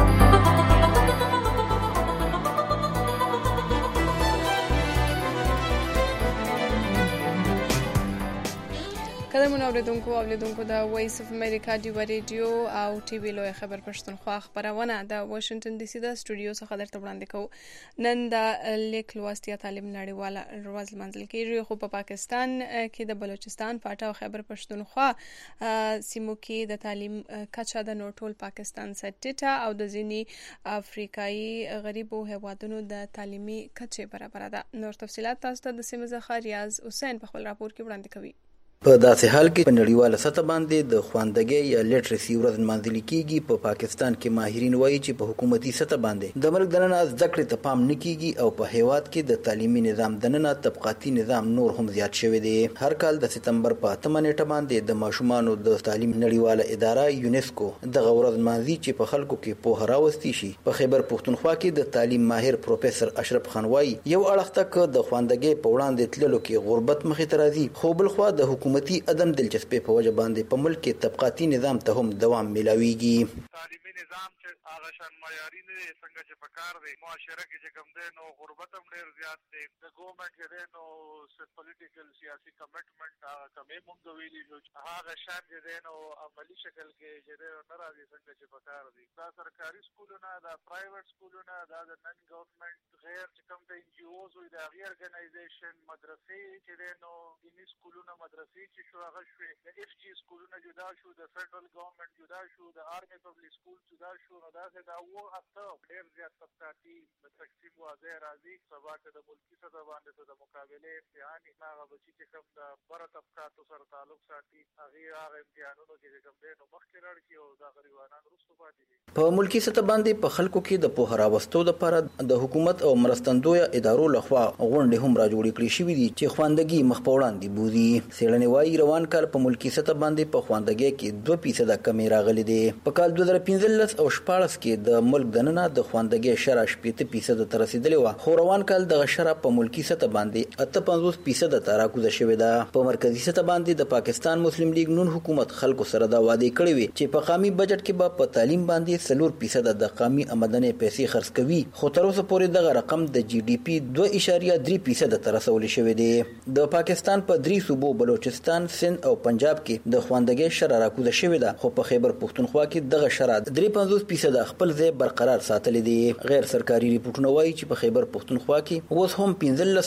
قدمونه اوریدونکو او لیدونکو د وایس اف امریکا ډیو رادیو او ټي وی لوی خبر پښتونخوا خبرونه د واشنگټن ډي سي د سټوډیو څخه درته وړاندې کوو. نن د لیک لوستیا تعلیم نړیواله ورځ لمانځل کیږي خو په پاکستان کې د بلوچستان پاټا او خیبر پښتونخوا سیمو کې د تعلیم کچه د نور ټول پاکستان څخه ټیټه او د ځینی افریقایي غریبو هیوادونو د تعلیمي کچې برابر ده. نور تفصيلات تاسو ته د سیمه څخه ریاض حسین په خپل راپور کې وړاندې کوي. په داسې حال کې په نړیواله سطح باندې د خواندګۍ یا لیټرسي ورځ لمانځل کیږي. په پاکستان کې ماهرین وایي چې په حکومتي سطح باندې د ملک دننه زده کړې ته پام نه کیږي او په هیواد کې د تعلیمي نظام دننه طبقاتي نظام نور هم زیات شوی دی. هر کال د سپتمبر په 8 نیټه باندې د ماشومانو د تعلیم نړیواله اداره یونیسکو دغه ورځ لمانځي چې په خلکو کې پوهه راوستي شي. په خیبر پښتونخوا کې د تعلیم ماهر پروفیسور اشرف خان وایي یو اړخ ته د خواندګۍ په وړاندې تللو کې غربت مخې ته راځي خو بل خوا د حکومتي عدم دلچسپي په وجه باندې په ملک کې طبقاتي نظام ته هم دوام ملاويږي. تعلیمي نظام چې هغه شان معیاري نه دی څنګه چې پکار دی معاشره کې چې کوم دی نو غربت هم ډېر زیات دی. د ګورنمنت چې دی نو پولیټیکل سیاسي کمټمنټ هغه کمې مونږ ویلي شو هغه شان چې دی نو عملی شکل کې چې دی نه راځي څنګه چې پکار دی. دا سرکاري سکولونه دا پرایویټ سکولونه دا د نن ګورنمنت غیر چې کوم د ان جی اوز وي د هغې ارګنایزیشن مدرسې چې دی نو دیني سکولونه مدرسې چې شو هغه شوې د اف جی سکولونه جدا شو د فدرال ګورنمنت جدا شو د آرمي پبلک سکول جدا شو نو داسې دا و اته ډېر زیات طبقاتي تقسیم واضح راځي. سبا که د ملکي سطح باندې د مقابلې امتحان هغه بچي چې کوم د بره طبقاتو سره تعلق ساتي هغه امتحانونو کې کوم دی نو مخکې لاړ شي او دا غریبانان وروسته پاتې دي. په ملکي سطح باندې په خلکو کې د پوهه راوستو لپاره د حکومت او مرستندویه ادارو لخوا غونډې هم راجوړې کړې شوې دي چې خواندګي مخ په وړاندې بوزي. څېړنې وایي روان کال په ملکي سطح باندې په خواندګۍ کې 2% کمی راغلي دي. په کال 2015 او 16 کې د ملک دننه د خواندګۍ شرح 8% ته رسیدلې و خو روان کال دغه شرح په ملکي سطح باندې 58% ته راکوزه شوې ده. په مرکزی سطح باندې د پاکستان مسلم لیگ نون حکومت خلکو سره دا وعده کړې وي چې په قومي بجټ کې به په تعلیم باندې 4% د قومي آمدنی پیسې خرڅ کوي خو تر اوسه پورې دغه رقم د جی ډي پی 2.3% ته رسول شوی دی. د پاکستان په 3 صوبو بلوچستان، سند او پنجاب کې د خواندګۍ شرح راکوزه شوې ده خو په خیبر پښتونخوا کې دغه شرح 53% خپل ځای برقرار ساتلی دی. غیر سرکاري ریپورتونه وایي چې په خیبر پښتونخوا کې اوس هم 15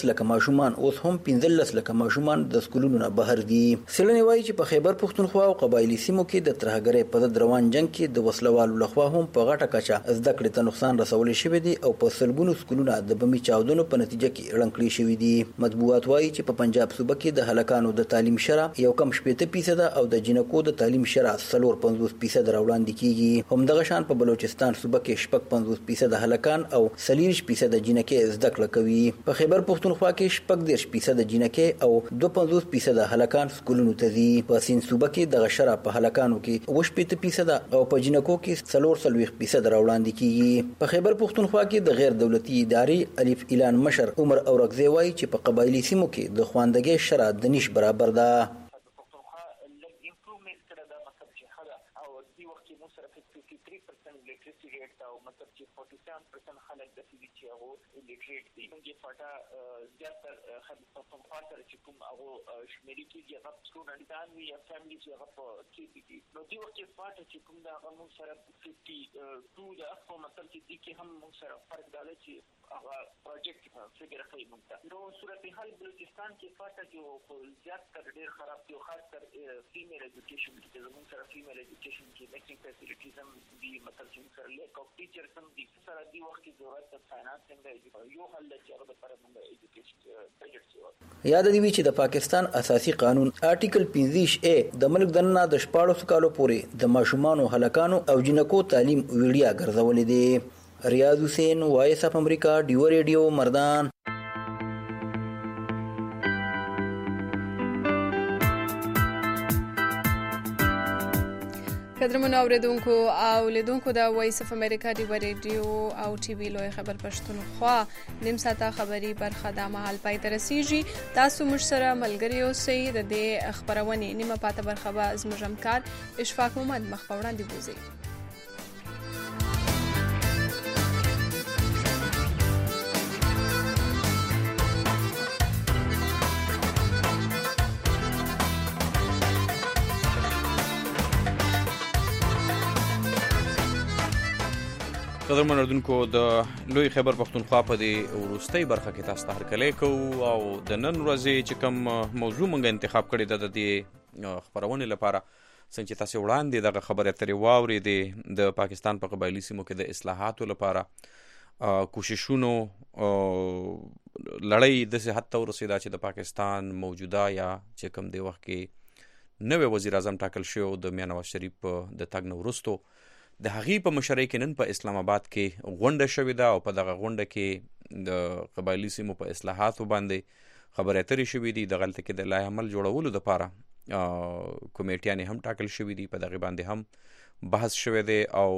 لکه ماشومان د سکولونو نه بهر دي. څېړنې وایي چې په خیبر پښتونخوا او قبایلی سیمو کې د ترهګرۍ په ضد روان جنگ کې د وسلوالو لخوا هم په غټه کچه زده کړې ته نقصان رسولی شوی دی او په سلګونو سکولونه د بمي چاودنو په نتیجه کې ړنګ کړي شوي دي. مطبوعات وایي چې په پنجاب صوبه کې د هلکانو د تعلیم شرح یو کم 8% او د جنکو د تعلیم شرح 54% راوړاندې کیږي. همدغه شان په بلوچستان صوبه کې 55% هلکان او 40% جنکې زده کړه کوي. په خیبر پښتونخوا کې 40% جنکې او 52% هلکان سکولونو ته ځي. په سیند صوبه کې دغه شرح په هلکانو کې 8% او په جنکو کې 40% راوړاندې کیږي. په خیبر پښتونخوا کې د غیر دولتي ادارې الف اعلان مشر عمر اورغزی وایي چې په قبایلی سیمو کې د خواندګۍ شرح د نش برابر ده. پښتونخوا سره چې کوم هغه شمیرې کېږي هغه سټوډنټان وي یا فیملي چې هغه په کې دي نو دې وخت کې پاټه چې کوم دا هغه موږ سره 52 د په مطلب چې دې کې هم موږ سره فرق دی چې پروجیکټ فکر کوي موږ نو صورتحال بلوچستان کې فاټه کې زیات تر ډیر خراب دی خاص کر فیمیل ایجوکیشن کې زموږ سره فیمیل ایجوکیشن کې میکسینګ فیسیلیټیز هم دي مثلا چې سره لیک اف ټیچرز هم دي سره دی وخت کې ضرورت د فاینانس څنګه یو حل چې هغه لپاره موږ ایجوکیشن بجټ یاد دی چې د پاکستان اساسي قانون آرټیکل 15A د ملک دننه د 14 کالو پورې د ماشومانو هلکانو او جنکو تعلیم ویډیا ګرځولې دي. ریاض حسین وایس اف امریکا ډیو ریډیو مردان. قدرمنو اوریدونکو او لیدونکو د وایس اف امریکا ډیو ریډیو او ټي وی لوی خبر پښتونخوا نیم ساعته خبری برخه د محل پای تر رسیږي. تاسو موږ سره ملګری اوسئ. د دې خبرونه نیمه پاته برخه به زموږ همکار اشفاق محمد مخ په وړاندې بوزي. قدرمن اوریدونکو د لوی خبر پښتونخوا په دې وروستۍ برخه کې تاسو ته هرکلی کوو او د نن ورځې چې کوم موضوع موږ انتخاب کړی ده د دې خبرونې لپاره څنګه چې تاسو وړاندې دغه خبرې اترې واورېدې د پاکستان په قبایلي سیمو کې د اصلاحاتو لپاره کوششونو لړۍ داسې حد ته ورسېده چې د پاکستان موجوده یا چې کوم دی وخت کې نوی وزیر اعظم ټاکل شوی د میاں نواز شریف د تګ نه وروستو د هغې په مشرۍ کې نن په اسلام آباد کې غونډه شوې ده او په دغه غونډه کې د قبایلي سیمو په اصلاحاتو باندې خبرې اترې شوې دي. دغلته کې د لایحه عمل جوړولو دپاره کمیټیانې هم ټاکل شوي دي. په دغې باندې هم بحث شوی دی او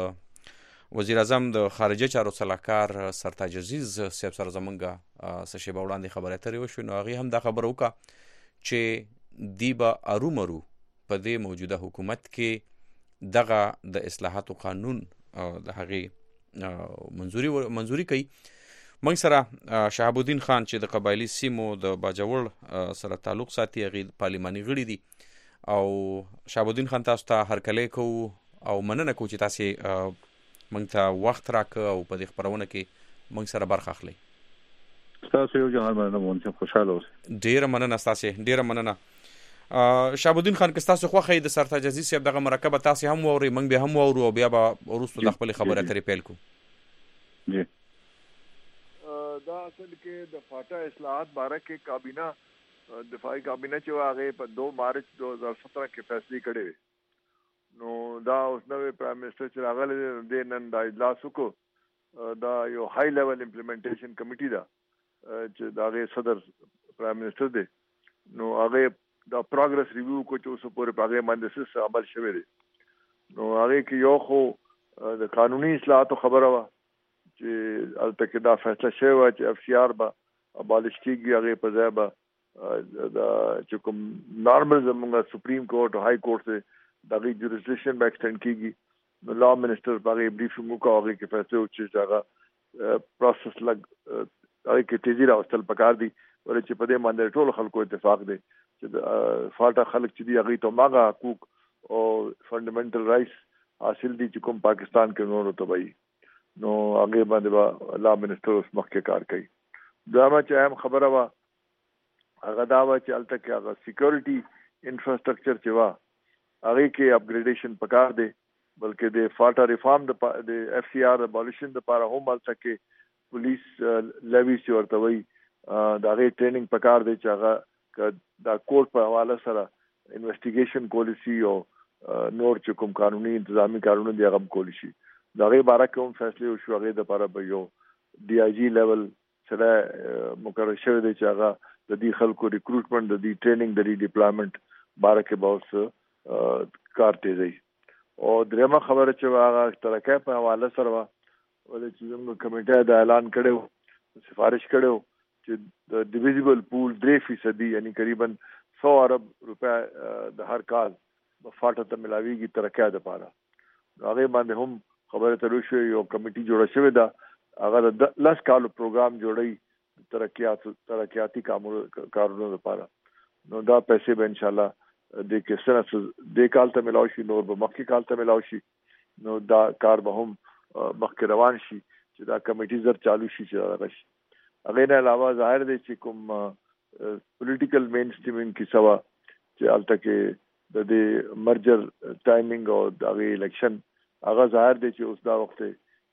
د وزیر اعظم د خارجه چارو سلاکار سرتاج عزیز صاحب سره زمونږ څه شیبه وړاندې خبرې اترې وشوې نو هغې هم دا خبره وکړه چې دی به ارومرو په دې موجوده حکومت کې دغه د اصلاحاتو قانون د هغې منظوري کوي. موږ سره شهاب الدین خان چې د قبایلي سیمو د باجوړ سره تعلق ساتي هغې پارلماني غړي دي او شهاب الدین خان تاسو ته هرکلی کوو او مننه کوو چې تاسې موږ ته وخت راکړه او په دې خپرونه کې موږ سره برخه اخلئ. ستاسو یو جهان مننه مونږ خوشاله اوسئ. ډېره مننه ستاسې ډېره مننه. شهاب الدین خان که ستاسو خوښه د سرتاج عزیز صاحب دغه مرکبه تاسې هم واورئ موږ بیا هم واورو او بیا به وروستو د خپلې خبرې اترې پیل کړو. جی دا اصل کې د فاټا اصلاحات باره کې کابینه دفاعي کابینه چې هغې په 2 مارچ 2017 کې فیصلې کړې وې نو دا اوس نوی پرایم منسټر چې راغلی دی نن دا اجلاس وکړو. دا یو های لیول امپلیمنټیشن کمیټي ده چې د هغې صدر پرایم منسټر دی نو هغې دا پروګرس ریویو کو چې اوس پورې په هغې باندې څه عمل شوی دی نو هغې کې یو خو د قانوني اصلاحاتو خبره وه چې هلته کې دا فیصله شوې وه چې FCR به ابالش کېږي هغې په ځای به دا چې کوم نارمل زموږ سپریم کورټ او های کورټ دی د هغې جوریسډکشن به ایکسټینډ کېږي نو لا منسټر په هغې بریفینګ وکړو هغې کې فیصلې وکړي چې هغه پروسس لږ هغې کې تیزي راوستل پکار دي ولې چې په دې باندې ټولو خلکو اتفاق دی چې د فاټا خلک چې دي هغې ته هماغه حقوق او فنډامنټل رایټس حاصل دي چې کوم پاکستان کې نورو ته وایي نو هغې باندې به لا منسټر اوس مخکې کار کوي. دویمه چې اهم خبره وه هغه دا وه چې هلته کې هغه سیکورټي انفراسټرکچر چې وه هغې کې اپګریډیشن پکار دی بلکې د فاټا ریفارم د FCR ابالیشن دپاره هم هلته کې پولیس لیویز چې ورته وایي د هغې ټریننګ پکار دی چې هغه که دا کورټ په حواله سره انویسټیګیشن کولی شي او نور چې کوم قانوني انتظامي کارونه دي هغه هم کولی شي. د هغې باره کې هم فیصلې وشو. هغې دپاره به یو DIG لیول سره مقرر شوی دی چې هغه د دې خلکو ریکروټمنټ د دې ټریننګ د ریډپلایمنټ باره کې به اوس کار تیزوي. او درېیمه خبره چې هغه ترقۍ په حواله سره وه ولې چې زموږ کمیټه د اعلان کړی سفارش کړی چې د ډیویزیبل پول 3% یعنی قریبا 100 ارب روپیا د هر کال په فاټا ته ملاویږي ترقۍ دپاره. هغې باندې هم خبره ترې وشوې یو کمیټي جوړه شوې ده هغه د 10 کالو پروګرام جوړوي ترقیاتي کارونو دپاره نو دا پیسې به انشاءالله د کې سره دې کال ته ملاو شي نور به مخکې کال ته ملاو شي نو دا کار به هم مخکې روان شي چې دا کمیټي زر چالو شي چې راغشي. هغه نه علاوه ظاهر دی چې کوم پولیټیکل مین سټریمینګ کې سوا چې الته کې د دې مرجر ټایمینګ او د الیکشن هغه ظاهر دی چې اوس دا وخت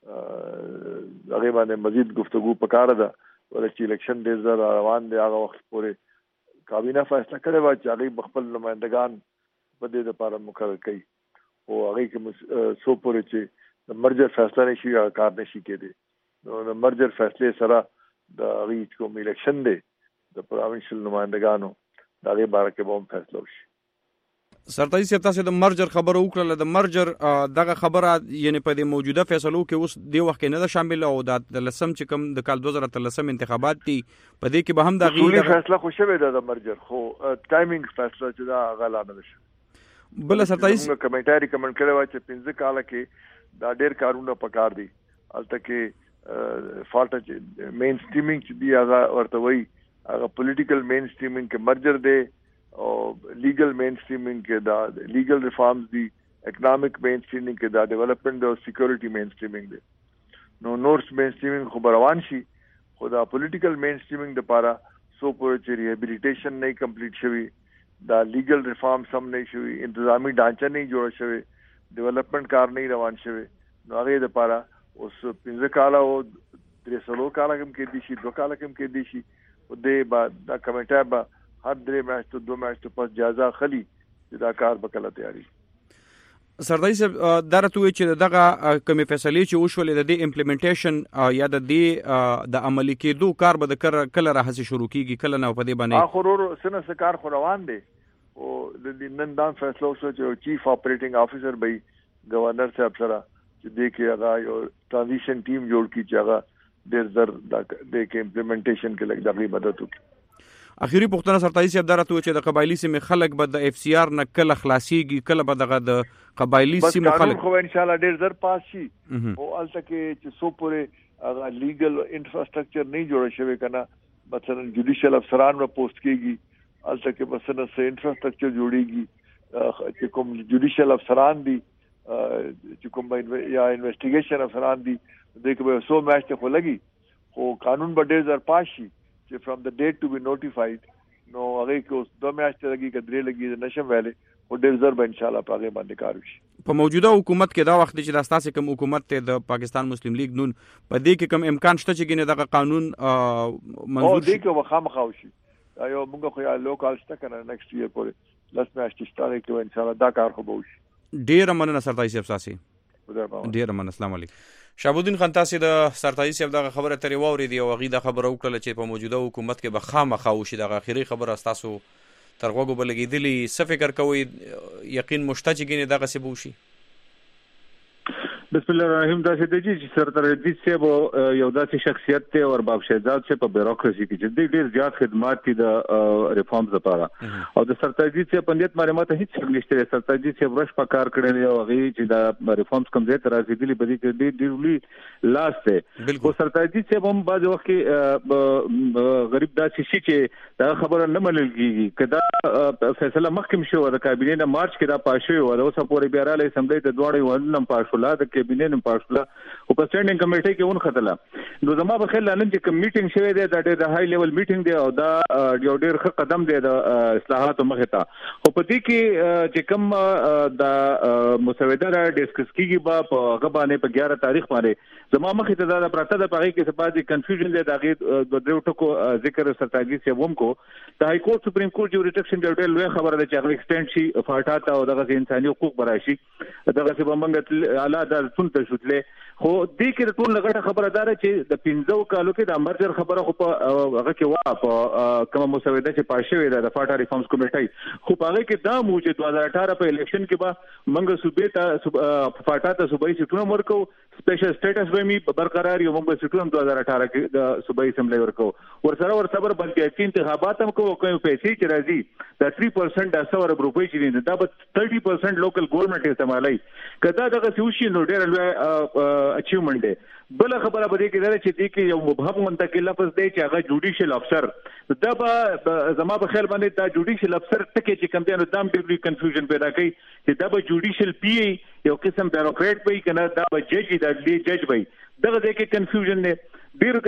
هغه باندې مزید گفتگو پکاره ده ولې الیکشن ډیر زر روان دی. هغه وخت پورې کابینه فیصله کړې و چې هغه خپل نمائندگان په دې لپاره مقرر کړي او هغه کې سو پورې چې د مرجر فیصله نشي یا کار نشي کېدی. نو د مرجر فیصله سره د هغه کوم الیکشن دی د پروینشل نمائندگانو د هغه باره کې به هم فیصله وشي. سرتای صاحب تاسو د مرجر خبره وکړه. د مرجر دغه خبره یعنی په دې موجوده فیصلو کې اوس دی وخت کې نه ده شامل او د لسم چې کوم د کال 2013 انتخابات دي په دې کې به هم د غوړي فیصله خو شوه د مرجر خو ټایمینګ فیصله چې دا غلا نه شي. بل سرتای موږ کمیټه ریکمند کړو چې 15 کال کې دا ډېر کارونه پکار دي. البته کې فالټ چې مین سټریمینګ چې دی هغه ورته وایي هغه پولیټیکل مین سټریمینګ کې مرجر دی او لیګل مین سټریمینګ کې دا لیګل ریفارمز دي, اکونومیک مین سټریمینګ کې دا ډیولپمنٹ او سکیورټي مین سټریمینګ دي. نو نورس مین سټریمینګ خو روان شي خو دا پولیټیکل مین سټریمینګ د لپاره سو پورې چې ریهابیلیټیشن نه کمپلیټ شوی, دا لیګل ریفارمز هم نه شوی, انتظامی ډانچه نه جوړ شوی, ډیولپمنٹ کار نه روان شوی. نو هغه د لپاره اوس 15 کال او 3 کال کې دي شي 2 کال کې دي شي او د دا کمیټه به هر 3 میاشتو 2 میاشتو پس جازه خلی چې دا کار به کله تیاری. سردار صاحب درته وی چې دغه کومې فیصلې چې وشولې د دې امپلیمنټیشن یا د دې د عملي کېدو کار به د کله راهسي شروع کیږي کله نه په دې باندې اخرور سنه کار خو روان دی او د نن دا فیصله وشو چې چیف اپریټینګ افیسر به گورنر صاحب سره چې دې کې هغه یو ترانزیشن ټیم جوړ کی چې هغه ډېر زر د کې امپلیمنټیشن کې لګ دغه مدد وکړي. اخیری پوښتنه سرتای صاحب درته چې د قبایلی سیمې خلک به د اف سی آر نه کله خلاصيږي کله به دغه د قبایلی سیمې خلک خو ان شاء الله ډېر زر پاس شي او الته کې چې سو پورې هغه لیګل انفراستراکچر نه جوړ شوی کنه مثلا جوډیشل افسران را پوسټ کیږي الته کې مثلا سه انفراستراکچر جوړیږي چې کوم جوډیشل افسران دي چې کوم یا انویسټیګیشن افسران دي دغه به سو میاشتې خو لګي خو قانون به ډېر زر پاس شي چې from the date to be notified نو هغه کې اوس 2 میاشتې لګي کډري لګي نشم ویلې او ډېر زر به ان شاء الله پاګه باندې کار وشي. په موجوده حکومت کې دا وخت چې د اساسي کوم حکومت ته د پاکستان مسلم لیگ نون په دې کې کوم امکان شته چې ګنې دغه قانون منظور شي او دې کې وخامخا وشي یو موږ خو یا لوکال شته کنه نیکسټ ایئر پورې لس میاشتې ستاره کې ان شاء الله دا کار خو به وشي. ډېر مننه سردار صاحب ساسي. ډېر مننه. السلام علیکم. شابودین خان تاسو د سرتای صاحب دغه خبره ترې واورېدې او هغې د خبره وکړله چې په موجوده حکومت کې به خامخا وشي دغه اخري خبره ستاسو تر غوږو به لګېدلي. څه فکر کوئ یقین مشته چې ګینې دغسې به وشي؟ بسم الله الرحمن الرحیم. دا چې سردار عزیز صاحب یو داسې شخصیت ته او ارباب شهزاد صاحب په بیوروکراسي کې چې ډېر زیات خدمات دي د ریفارمز لپاره او د سردار عزیز صاحب په نیت باندې ماته هیڅ نشته. سردار عزیز صاحب رش په کار کړی او هغه چې د ریفارمز کوم ځای ته راځي بدی کې ډېر لاس ته خو سردار عزیز صاحب هم بعض وخت کې غریب داسې شي چې دا خبره نه منل کیږي کدا فیصله مخکې شو د کابینې نه مارچ کې دا پاس شوی و او اوس پورې بیا رااله اسمبلی د دوړې ولنم پاشولا د کابینې نه پاشله او په سټینډینګ کمیټې کې ون خطله. نو زما په خیال نن چې کوم میټینګ شوی دی دا ډېر هاي لیول میټینګ دی او دا یو ډېر ښه قدم دی د اصلاحاتو مخې ته. خو په دې کې چې کوم د مسوده را ډیسکس کیږي په هغه باندې په 11 تاریخ باندې زما مخې ته دا پراته د پغې کې څه باندې کنفیوژن دی دا غي د درو ټکو ذکر سرتاګي سی ووم کو د های کورټ سپریم کورټ جوریډکشن ډېر لوی خبره ده چې هغه ایکسټند شي فاټات او دغه انساني حقوق براشي دغه څه بمنګ اعلی عدالت شوتلې. خو دې کې ټول لګټه خبردار چې د 15 کالو کې د مرجر خبره خو په هغه کې وا په کوم مسوده چې پاشوي د فاټا ریفارمز کمیټې خو په هغه کې دا موجود 2018 په الیکشن کې به منګ صوبې ته فاټا ته صوبایي سیټونه ورکو سپیشل سټیټس به می برقرار یو موږ سیټونه 2018 کې د صوبایي اسمبلی ورکو ورسره بلکې انتخابات هم کوم پیسې چې راځي د 3% د 100 روپۍ چې دا به 30% لوکل ګورنمنت استعمالي کدا دغه سوشي نو ډېر لوی اچیومنت دی. بل خبره به دې کې دا چې دې کې یو مبهم منتقل لفظ دی چې هغه جوډیشل افسر دا به زما په خیال باندې دا جوډیشل افسر ټکي چې کوم دی نو دام ډېر کنفیوژن پیدا کوي چې دا به جوډیشل پی یو قسم بیوروکریټ وي کنه دا به جج دا جج وي دغه ځکه کنفیوژن نه ډیر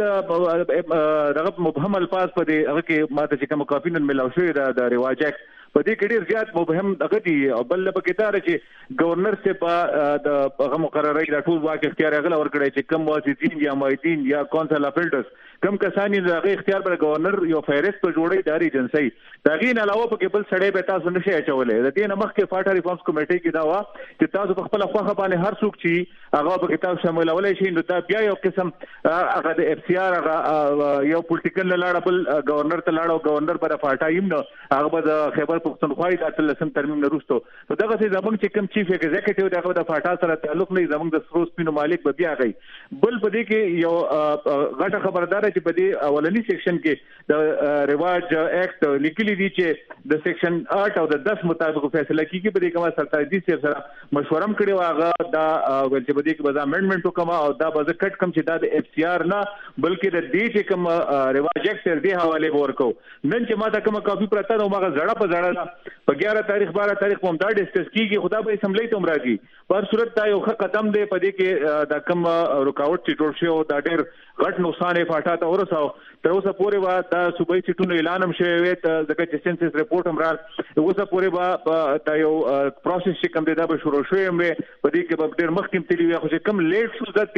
دغه مبهم الفاظ په دې هغه کې ماته چې کوم کاپی نن ملاو شوی دا رواج اکټ په دې کې ډیر زیات مبهم دغه دي او بل په کې تار چې گورنر سے په د هغه مقرره د ټول واک اختیار غل ورکړي چې کوم موظفین یا مایتین یا کونسل افیلډرز کم کسانی دغه اختیار پر گورنر یو فهرست په جوړي داري ایجنسی دغه نه علاوه په کې بل سړی به تاسو نشي اچولې د دې نمخ کې فاټا ریفارمز کمیټې کې دا وا چې تاسو په خپل خوخه باندې هر څوک چې هغه په کتاب شاملولای شي نو دا بیا یو قسم هغه د اف سی آر یو پولیټیکل لاړه بل گورنر ته لاړو گورنر پر فاټا یم نو هغه به خیبر پختونخوا د اتلسم ترمیم نه روستو نو دغه چې زمونږ چې کوم چیف ایگزیکټیو دغه د فاټا سره تعلق نه زمونږ د سروس پینو مالک به بیا غي بل په دې کې یو غټه خبردار چې په دې اولنی سیکشن کې د رواج اکټ لیکلي دي چې د سیکشن 8 او د 10 مطابق فیصله کیږي په دې کومه سرتاجي سره مشوره کړي واغه دا ول چې په دې کې به امندمنت وکما او دا به کټ کم چې دا د اف سی آر نه بلکې د دې چې کوم رواج اکټ تر دې حواله ورکو نن چې ما تا کومه کاپی پرته نو ما زړه په زړه په 11 تاریخ 12 تاریخ په مدا ډیسکس کیږي خدا به اسمبلی ته مرادي پر صورت دا یو قدم دی په دې کې دا کوم رکاوټ چې ټول شو دا ډېر غټ نقصان یې فاټا ته ورساو تر اوسه پورې وا دا صوبایي سیټونو اعلان هم شوی وي ته ځکه چې سنسس ریپورت هم را اوسه پورې وا دا یو پروسس چې کوم دی دا به شروع شوی هم په دې کې به ډېر مخکې تللی وي خو چې کوم لیټ شو دا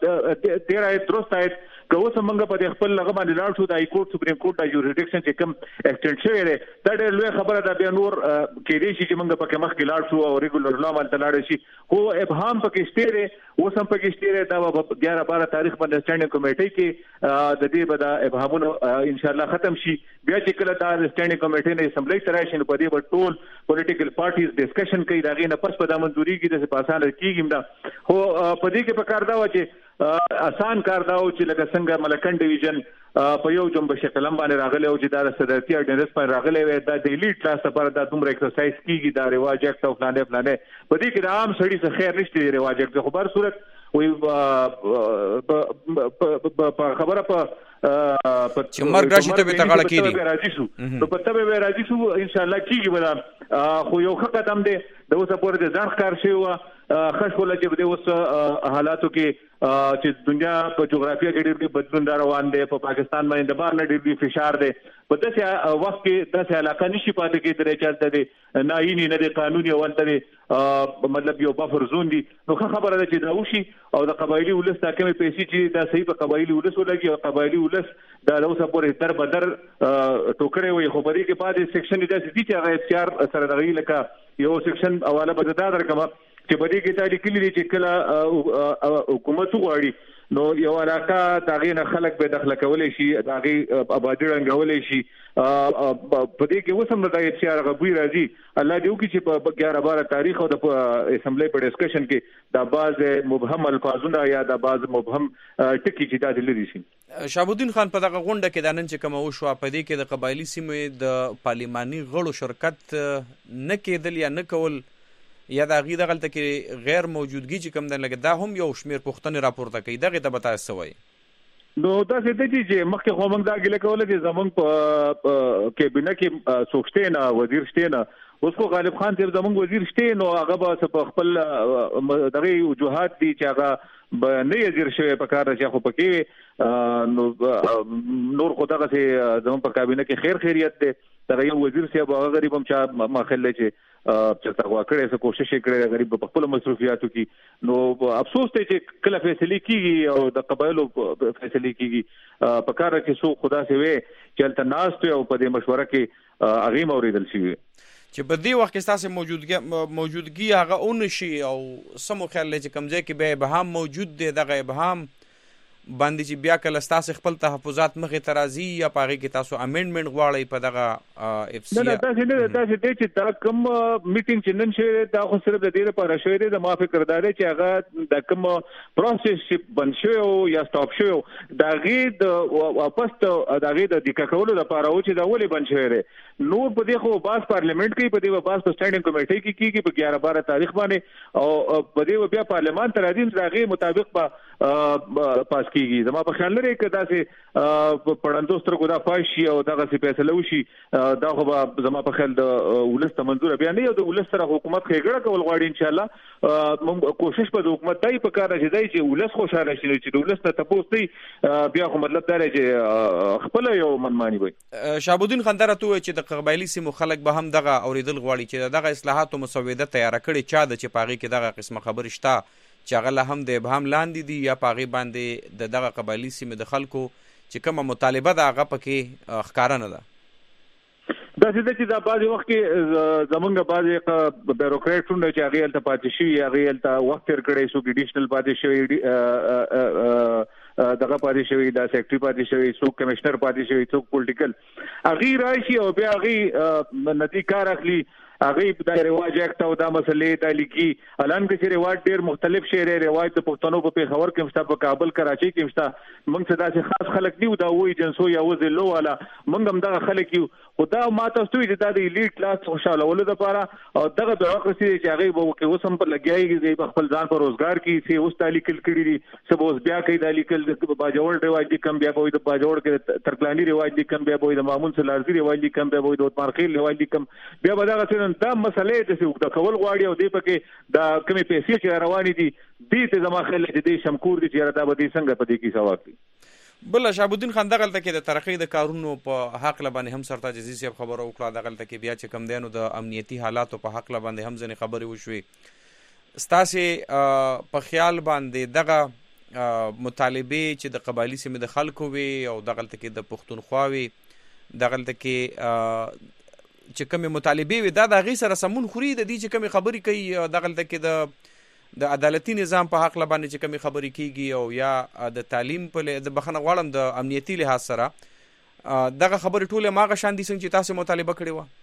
13 درست آیت که اوس موږ په خپل لغه باندې لاړ شو د های کورټ سپریم کورټ د یوریډکشن چې کوم ایکسټنډ شوی دی دا ډېر لوی خبره ده بیا نور کې دې شي چې موږ په کې مخکې لاړ شو او ریګولر لا مال ته لاړ شي خو ابهام پکې شته اوس هم پکې شته دا 11-12 تاریخ باندې سټانډینګ کمیټې کې د دې به دا ابهامونه ان شاء الله ختم شي بیا چې کله دا سټانډینګ کمیټې نه اسمبلی ته راشي په دې به ټول پولیټیکل پارټیز ډسکشن کوي دا غي نه پس په د منځوري کې د پاسانه کېږي دا خو په دې کې په کار دا و چې آسان کار دا و چې لکه څنګه ملکن ډیویژن په یو جنب شکلم باندې راغلی او چې دا صدرتي اډنس پر راغلی وي دا د لیډ کلاس لپاره دا دومره ایکسرسایز کیږي دا رواج اکټ او فلانه په دې کې د عام سړي څخه خیر نشته رواج اکټ خو بهر صورت وي په خبره په چې مرګ راشي ته به تغاړه کیږي نو په تبه به راځي شو ان شاء الله کیږي ولا خو یو ختم دی د اوسه پورې د ځان ښکار شي او خښوله چې د اوس حالاتو کې چې دنیا په جغرافیه کې ډېر بدلون روان دی په پاکستان باندې د بار نه ډېر فشار دی په داسې وخت کې داسې علاقه نشي پاتې کېدلی چې دلته دی نه آئیني نه دی قانوني او دلته مطلب یو بفر زون دی نو خبره ده چې دا وشي او د قبایلی ولس دا کومې پیسې چې دا صحیح په قبایلی ولس ولګي او قبایلی ولس دا اوسه پورې تر بدر ټوکرې وي خو په دې کې پاتې سیکشن دې دي چې هغه اختیار سره دغې لکه یو سیکشن حواله به دا درکمه چې په دې کې دا لیکلي دي چې کله حکومت غواړي نو یو علاقه داغې نه خلک به داخله کولای شي داغې آبادی رنګولای شي په دې کې وسم د اختیار غوي راځي الله دې وکړي چې په 11-12 تاریخ او د اسمبلی په ډسکشن کې دا باز مبهم الفاظونه یا دا باز مبهم ټکی چې دا لري شي شهاب الدین خان په دغه غونډه کې د نن چې کوم وشو په دې کې د قبایلی سیمې د پارلماني غړو شرکت نه کېدل یا نه کول یا دا غي دغلته کې غیر موجودګي چې کوم د لګ دا هم یو شمیر پښتنې راپورته کوي دغه ته بتا سوي نو دا څه دي چې مخکې خو موږ دا ګله کوله چې زمونږ په کابینه کې سوچته نه وزیر شته نه اوس خو غالب خان ته زمونږ وزیر شته نو هغه به په خپل دغه وجوهات دي چې هغه نه یې شوی په کار چې خو پکې نور خو دغه زمونږ په کابینه کې خیریت ده دغه یو وزیر صاحب هغه غریب هم چې ما خلل چې تغوا کړي څه کوشش کړي غریب په خپل مصروفیاتو کې نو افسوس ته چې کله فیصله کیږي او د قبایلو فیصله کیږي په کار کې سو خدا سي وي چې التناست او په دې مشوره کې اغه موریدل شي چې په دې وخت کې تاسو موجودګي هغه اون شي او سمو خیال چې کمزې کې به ابهام موجود دی دغه ابهام باندې چې بیا کله تاسو خپل تحفظات مخې ترازی یا پاره کې تاسو امندمنت غواړئ په دغه اف سی نه دا چې دا کوم میټینګ چې نن شوی دا خو صرف د دې لپاره شوی دی د معافي کرداري چې هغه د کوم پروسس بند شوی او یا سټاپ شوی دا غي د واپس دا غي د کولو لپاره او چې دا ولې بند شوی دی نور په دې خو باس پارلیمنت کې په دې باس په سټانډینګ کمیټې کې په 11-12 تاریخ باندې او په دې بیا پارلیمان ته راځي دا غي مطابق په پاس کیږي. زما په خیال لري کدا سه پړندو سترګو دا فاشي او دغه سي فیصله وشي دا خو به زما په خیال د ولست منظور بیا نه یو د ولست سره حکومت خېګړه کول غواړي ان شاء الله. موږ کوشش په حکومت دای په کار راځي چې ولست خوشاله شي چې د ولست ته پوسټي بیا خو مطلب دا چې خپل یو منمانی وي. شهابالدین خان درته وایي چې د قبایلی سیمو خلک به هم دغه اوریدل غواړي چې دغه اصلاحاتو مسوده تیار کړي چا د چې پاغي کې دغه قسمه خبر شته چې هغه هم د ابهام لاندې دي یا پاغي باندې دغه قبایلی سیمو د خلکو چې کومه مطالبه ده هغه پکې ښکارا نه ده. دا چې دا بعض وخت کې زمونږ بعض بیروکریټونه چې هغه ته پاتې شي هغه ته وخت تر کړي سو اډیشنل پاتې شوی دغه پاتې شوی دا سیکریټری پاتې شوی سو کمشنر پاتې شوی سو پولیټیکل هغه راشي او بیا هغه نتی کار اخلي هغه د رواج اکټ او د مسلې د لیکي اعلان کې چې رواج ډیر مختلف شی رواج د پښتنو په پیښور کې مشته په کابل کراچي کې مشته موږ څه داسې خاص خلک نیو دا وایي جنسو یا وزلو والا موږ هم دغه خلک یو خدا ماته ستوي چې د لیډ کلاس خوشاله ولې د پاره او دغه بیروکراسي چې هغه به کې وسم په لګیایي چې خپل ځان پر روزګار کې سي اوس تعلیق کړی دي سبوز بیا کوي د لیکل د باجوړ رواج دي کم بیا په د باجوړ کې ترکلانی رواج دي کم بیا په د مامون سلارزي رواج دي کم بیا په د مارخیل رواج دي کم بیا به دغه څنګه دا مسلې چې د کول غواړي او دې پکې د کمی پیسې چې روانې دي دې ته زما خیال چې دې شمکور دي چې راته به دې څنګه پدې کې سواکي. بل شهابالدین خان دغه تل کې د ترقی د کارونو په حق لبانې هم سرتاج عزیز صاحب خبره وکړه دغه تل کې بیا چې کم دینو د امنیتي حالاتو په حق لبانې هم ځنې خبرې وشوي. ستاسو په خیال باندې دغه مطالبه چې د قبایلی سیمې د خلکو وي او دغه تل کې د پښتونخوا وي دغه تل کې چې کومه مطالبه وي دا د غي سره سمون خوري د دې چې کومه خبري کوي دغه تل کې د عدالتي نظام په حق لبانې چې کومه خبري کیږي او یا د تعلیم په د بخنه غواړم د امنیتي لحاظ سره دغه خبري ټوله ماغه شان دي چې تاسو مطالبه کړی و.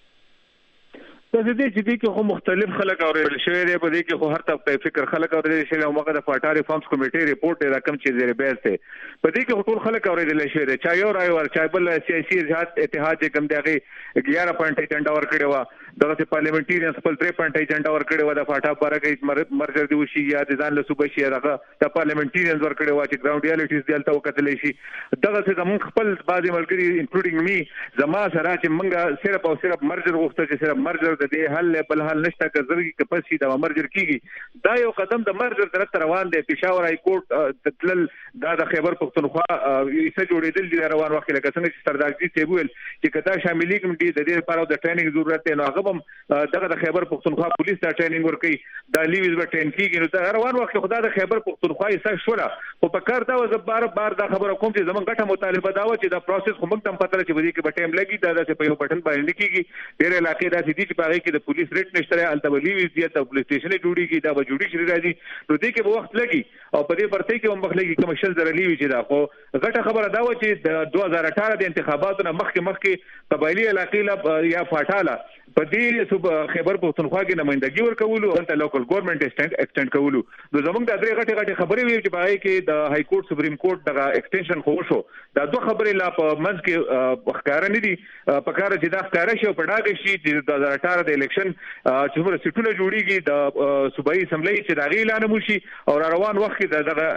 د دې چې دې کې خو مختلف خلک اورېدل شوی دی په دې کې خو هر طبقه فکر خلک اورېدل شوی او هغه د فاټا ریفارمز کمیټې ریپورت رقم چې زیر بیس ته په دې کې ټول خلک اورېدل شوی دی چا یو راي ور چا بل سیاسي اتحاد کوم دی 11 پوینټ ایجنډا ور کړی و دغه پارلیمنټریانز خپل 3 پوینټ ایجنډا ور کړی و د فاټا بارکه مرجر دی وشي یا د ځان له صوبې شي هغه د پارلیمنټریانز ور کړی و چې ګراوند ریالټیز دلته وکړل شي دغه څه زموږ خپل بعضي ملګری انکلوډینګ می زما سره چې موږ صرف او صرف مرجر غوښته چې صرف مرجر د دې حل بل حل نشته کزرګي کپسي د مرجر کیږي دا یو قدم د مرجر طرف روان دی. پېښور هاي کورټ تل دا د خیبر پښتونخوا یې جوړېدل دي روان وخت لکه څنګه چې سردارجی سی ویل چې کدا شاملې کوم دي د دې لپاره د ټریننګ ضرورت دی نو هغه هم دغه د خیبر پښتونخوا پولیس ته ټریننګ ورکړي د لیویز به ټرین کیږي نو دا روان وخت خدای د خیبر پښتونخوا یې څه شوله او په کار دا وز بار دا خبره کوم چې زمونږ غټه مطالبه دا و چې دا پروسس خو موږ تم پته چې ودی کې به ټایم لګي دا د په یو بټن باندې کیږي ډېر علاقې دا دي چې باغې کې د پولیس ریټ نشته التبلیوي دي ته پولیس سټیشن جوړیږي دا به جوړی شي راځي نو دې کې به وخت لګي او په دې برته کې هم وخت لګي کمرشل درلیوي چې دا خو غټه خبره دا و چې د 2018 د انتخاباتو مخکې قبایلی علاقې یا فاټاله په دې صوبه خیبر پښتونخوا کې نمائندګي ورکولو او د لوکل ګورنمنت ایکسټند کولو نو زموږ د درې غټه خبرې وی چې باغې کې د های کورټ سپریم کورټ دغه ایکسټنشن خو شو دا دوه خبرې لا په منځ کې ښکار نه دي په کار چې دا ښکار شي په ډاګه شي چې د 2018 د الیکشن چې موږ سټونه جوړیږي د صوبایي اسمبلی چې دا غي اعلان وشي او روان وخت کې دغه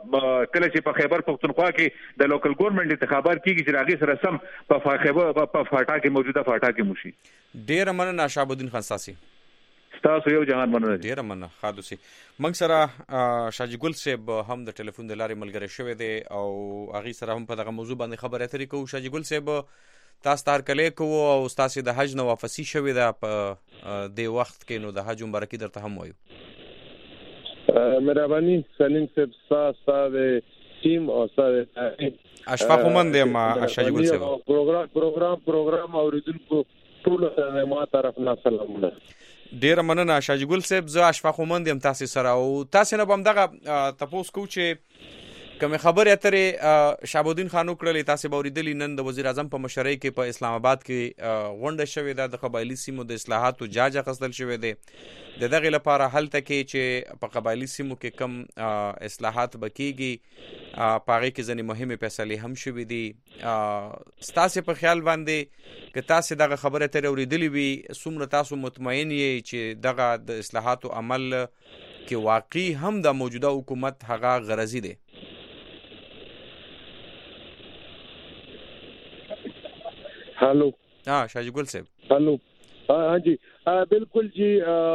کله چې په خیبر پښتونخوا کې د لوکل ګورنمنت انتخابات کیږي چې راغي سره سم په خیبر په فاټا کې موجوده فاټا کې موشي. ډیر مننه شهابالدین خان ساسي تاسو یو جهان مننه ډیر مننه خادوسي موږ سره شاجي ګل صاحب هم د ټلیفون د لارې ملګری شوی دی او هغه سره هم په دغه موضوع باندې خبرې اترې کوو. شاجي ګل صاحب تاسو تار کله کوو او تاسو د حج نو واپسی شوی دا په دې وخت کې نو د حج مبارکي درته هم وایو. مهرباني سلیم صاحب تاسو ټیم او تاسو اشفاق ومند ما شاجي ګل صاحب پروګرام اوریدونکو ټول ته ما طرف نه سلامونه. ډیر مننه شاجي ګل صاحب زه اشفاق ومند یم تاسو سره او تاسو نه بم دغه تاسو کو چې کوم خبرې اترې شهابالدین خان وکړلې تاسو به اوریدلې نن د وزیر اعظم په مشرۍ کې په اسلام آباد کې غونډه شوې ده د قبایلی سیمو د اصلاحاتو جاج اخیستل شوی دی د دغه لپاره هلته کې چې په قبایلی سیمو کې کم اصلاحات بکیږي پاره کې ځنې مهمه فیصله هم شوې دي. تاسو په خیال باندې که تاسو دغه خبره تر اوریدلې وي څومره تاسو مطمئن یې چې دغه د اصلاحاتو عمل کې واقعي هم د موجوده حکومت هغه غرضی دی؟ Hello Shahji Gul sahab हेलो हाँ जी बिल्कुल जी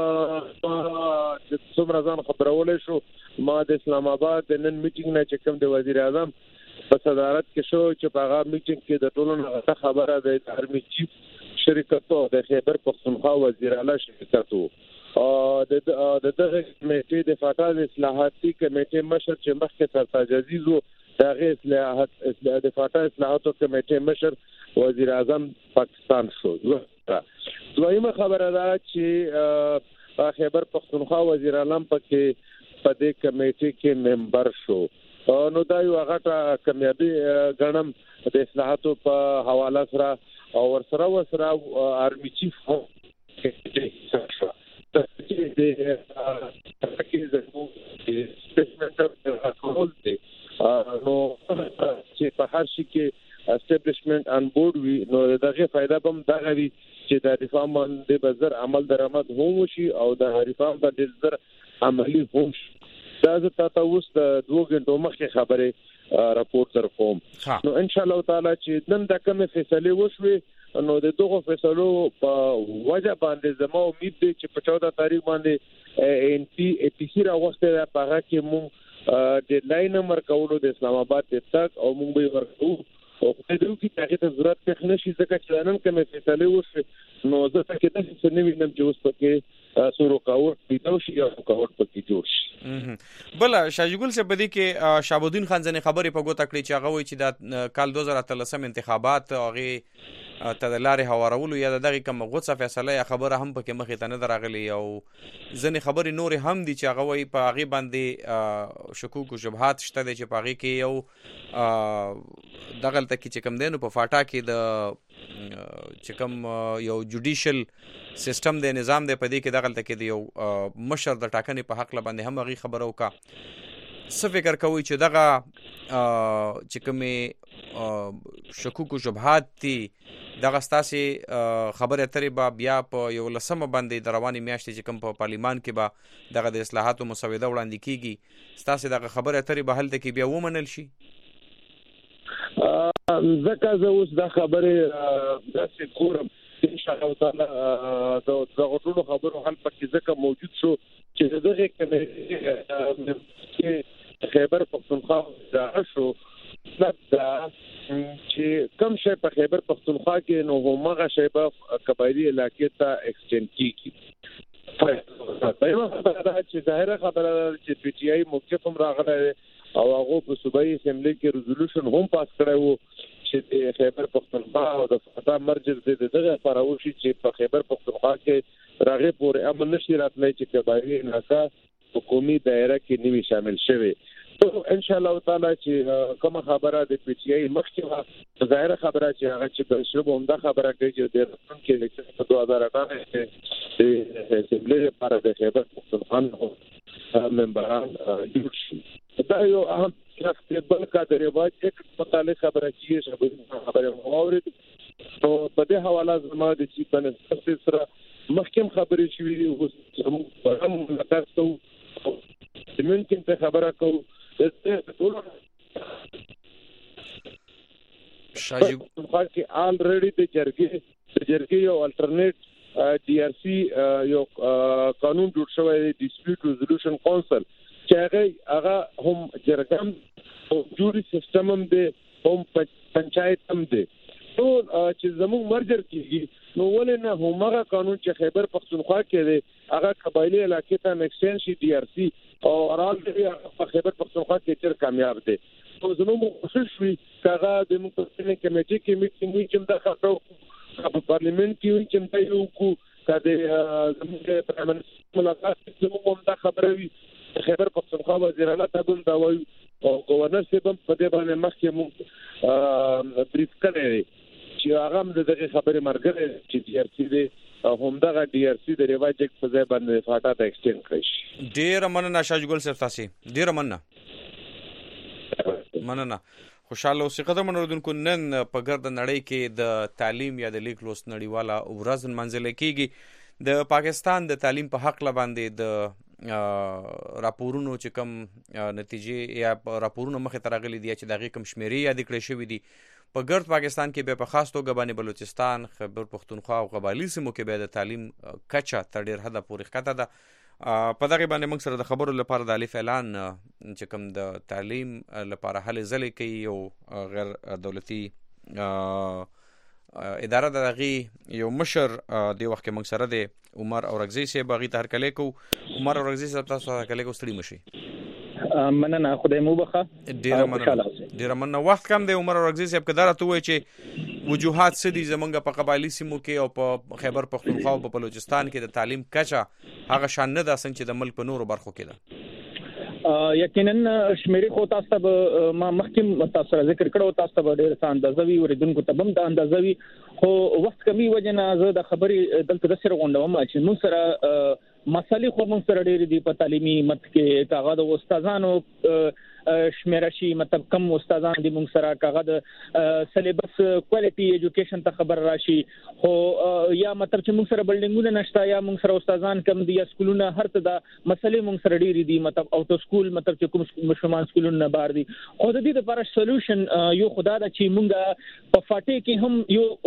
څومره ځان خبرولې شو ما د اسلام آباد د نن میټینګ نه چې کوم د وزیر اعظم په صدارت کې شو چې په هغه میټینګ کې د ټولو نه خبره د آرمي چیف شرکت او د خیبر پختونخوا وزیر اعلی شرکت او د دغه کمیټې د فاټا د اصلاحاتي کمیټې مشر چې مخکې سرتاج عزیز وو دغه اصلاحات د فاټا اصلاحاتو کمیټې مشر وزیر اعظم پاکستان شو. دویمه خبره ده چې خیبر پختونخوا وزیر اعظم پکې په دې کمیټې کې ممبر شو نو دا یو غټه کامیابی غنم د اصلاحاتو په حواله سره او ورسره آرمي چیف نو چې په هر شي کې اسټابلیشمنت ان بورډ وي نو دغه فائدہ هم دا غوي چې د ریفارم باندې بزر عمل درآمد هم شي او د ریفارم باندې بزر عملی هم شي. دا زه تاسو اوس د 2 غنټو مخکې خبره راپورټ درکوم نو ان شاء الله تعالی چې نن د کومه فیصله وشوي نو د دغه فیصلو په وجه باندې زمو امید دی چې په 14 تاریخ باندې ان پی سی راوخته په هغه کې مو د لاین مرکولو د اسلام آباد د تک او مونږ به ورکو او په دې کې هغه ته ضرورت نه شي ځکه چې نن کومه فیصله وشوي نو زه فکر کوم چې نوې نم چې اوس پکې سوروکاوټ پیدا شي او سوروکاوټ پکې جوړ شي. بل شاهجي ګل صاحب دې کې شهابالدین خان ځنې خبرې په ګوته کړې چې هغه وایي چې د کال 2013 انتخابات هغه تدلاري هوارولو یا دغه کوم غوڅه فیصله یا خبره هم پکې مخې ته نه دراغلي او ځنې خبرې نور هم دي چې هغه وایي په هغه باندې شکوک او شبهات شته چې په هغه کې یو دغه تل کې چې کوم دینو په فاټا کې د چې کوم یو جوډیشل سیستم د نظام د پدې کې دغه تل کې د یو مشر د ټاکنې په حق لباندې هم هغه خبره وکړه. څه فکر کوي چې دغه چې کومه شکوک او شبهات دي دغه ستاسي خبره اترې با بیا په یو لسمه باندې د رواني میاشتې چې کوم په پارلیمان کې با دغه د اصلاحاتو مسوده وړاندې کیږي ستاسي دغه خبره اترې به هلته کې بیا ومنل شي؟ ځکه زه اوس دا خبره داسې کوم ان شاء الله تعالی دا ټول خبرو حل پکې ځکه موجود شو چې دغه کې خیبر پختونخوا دا شو دا چې کوم شی په خیبر پختونخوا کې نو همغه شی په قبایلی علاقې ته ایکسټند کیږي. چې ظاهره خبره چې پی ټی آی موقف هم راغلی او هغه په صوبایي اسمبلی کې ریزولوشن هم پاس کړی وو چې خیبر پختونخوا او د فاټا مرجز دغه فراوشي چې په خیبر پختونخوا کې راغې پورې امن نشي راتلی چې قبایلی علاقه حکومي دایره کې نیوي شامل شوي. ان شاء الله تعالی چې کوم خبره د پی ټی آی مخکې ظاهره خبره چې هغه چې بشرب هم دا خبره کوي چې د رسون کې الیکشن په 2018 کې د اسمبلی لپاره د خیبر پختونخوا ممبران جوړ شي. دا یو اهم بل کا د رواج یک متعلق خبره کیږي خبره اورید نو په دې حواله زما د چیف منسټر سره محکم خبرې شوې دي او هم ملاتړ ممکن ته خبره کو شاجي خو الریډي د جرګې یو الټرنیټ ډي ار سی یو قانون جوړ شوی دی ډیسپیوټ ریزولوشن کونسل چې هغه هم جرګم او جوري سیستم هم دی هم پنچایت هم دی ټول چې زموږ مرجر کیږي نو ولې نه همغه قانون چې خیبر پختونخوا کې دی هغه قبایلی علاقې ته ایکسټنشن شي ډي ار سی او رال دی په خیبر پختونخوا کې تر کامیاب دی نو زموږ کوشش وی کاغه د مقتدیه کمیټې کې میټینګ چې دا خاطر په پارلیمنت کې چې دا یو کو کده زموږ پرمن ملاقات زموږ هم دا خبره وی خیبر پختونخوا وزیر اعلی ته دا وایي او گورنر صاحب په دې باندې مخکې مو بریف کړی چې هغه هم دغه خبره مرګره چې ډي ار سی دی هم دغه ډي ار سی د ریواج په ځای باندې فاټا ته ایکسټند کړی شي. ډیر مننه شاجګل صاحب تاسو ډیر مننه خوشاله اوسئ قدرمن اوریدونکو. نن په ګرد نړۍ کې د تعلیم یا د لیک لوست نړیواله ورځ منځله کیږي. د پاکستان د تعلیم په حق باندې د راپورونو چې کوم نتیجې یا راپورونو مخه ترغلي دي چې دغه کوم شمیرې یاد کړې شوې دي په ګرد پاکستان کې به په خاص توګه باندې بلوچستان، خیبر پختونخوا او قبایلی سیمو کې به د تعلیم کچه تر ډیر حده پورې ښکته ده. په دغه باندې موږ سره د خبرو لپاره د الف اعلان چې کوم د تعلیم لپاره هلې ځلې کوي یو غیر دولتي اداره د هغې یو مشر دې وخت کې موږ سره دی عمر اورکزی صاحب. هغې ته هرکلی کوو. عمر اورکزی صاحب تاسو هرکلی کوو، ستړي مشئ. مننه، خدای مو بخښه. ډېره مننه. وخت کم دی عمر اورکزی صاحب، که دا راته ووایي چې وجوهات څه دي زمونږ په قبایلي سیمو کې او په خیبر پختونخوا او په بلوچستان کې د تعلیم کچه هغه شان نه ده څنګه چې د ملک په نورو برخو کې ده؟ یقینا شمیرې خو تاسو ته ما مخکې تاسو سره ذکر کړو، تاسو ته ډېر څه اندازه وي، اوریدونکو ته هم د اندازه وي، خو وخت کمی وجه نه زه د خبرې دلته د سره غونډوم چې موږ سره مسالې خو موږ سره ډېرې دي په تعلیمي مت کې. کاغه د استادانو شمیره شي، مطلب کم استادان دي موږ سره، کاغه د سلیبس کوالټي ایجوکیشن ته خبر راشي، خو یا مطلب چې موږ سره بلډینګونه نشته یا موږ سره استادان کم دي یا سکولونه هر څه د مسلې موږ سره ډېری دي، مطلب اوټو سکول مطلب چې کوم مشرومان سکولونه بار دي. خو د دې لپاره سولوشن یو خدا دا چې موږ په فاټي کې هم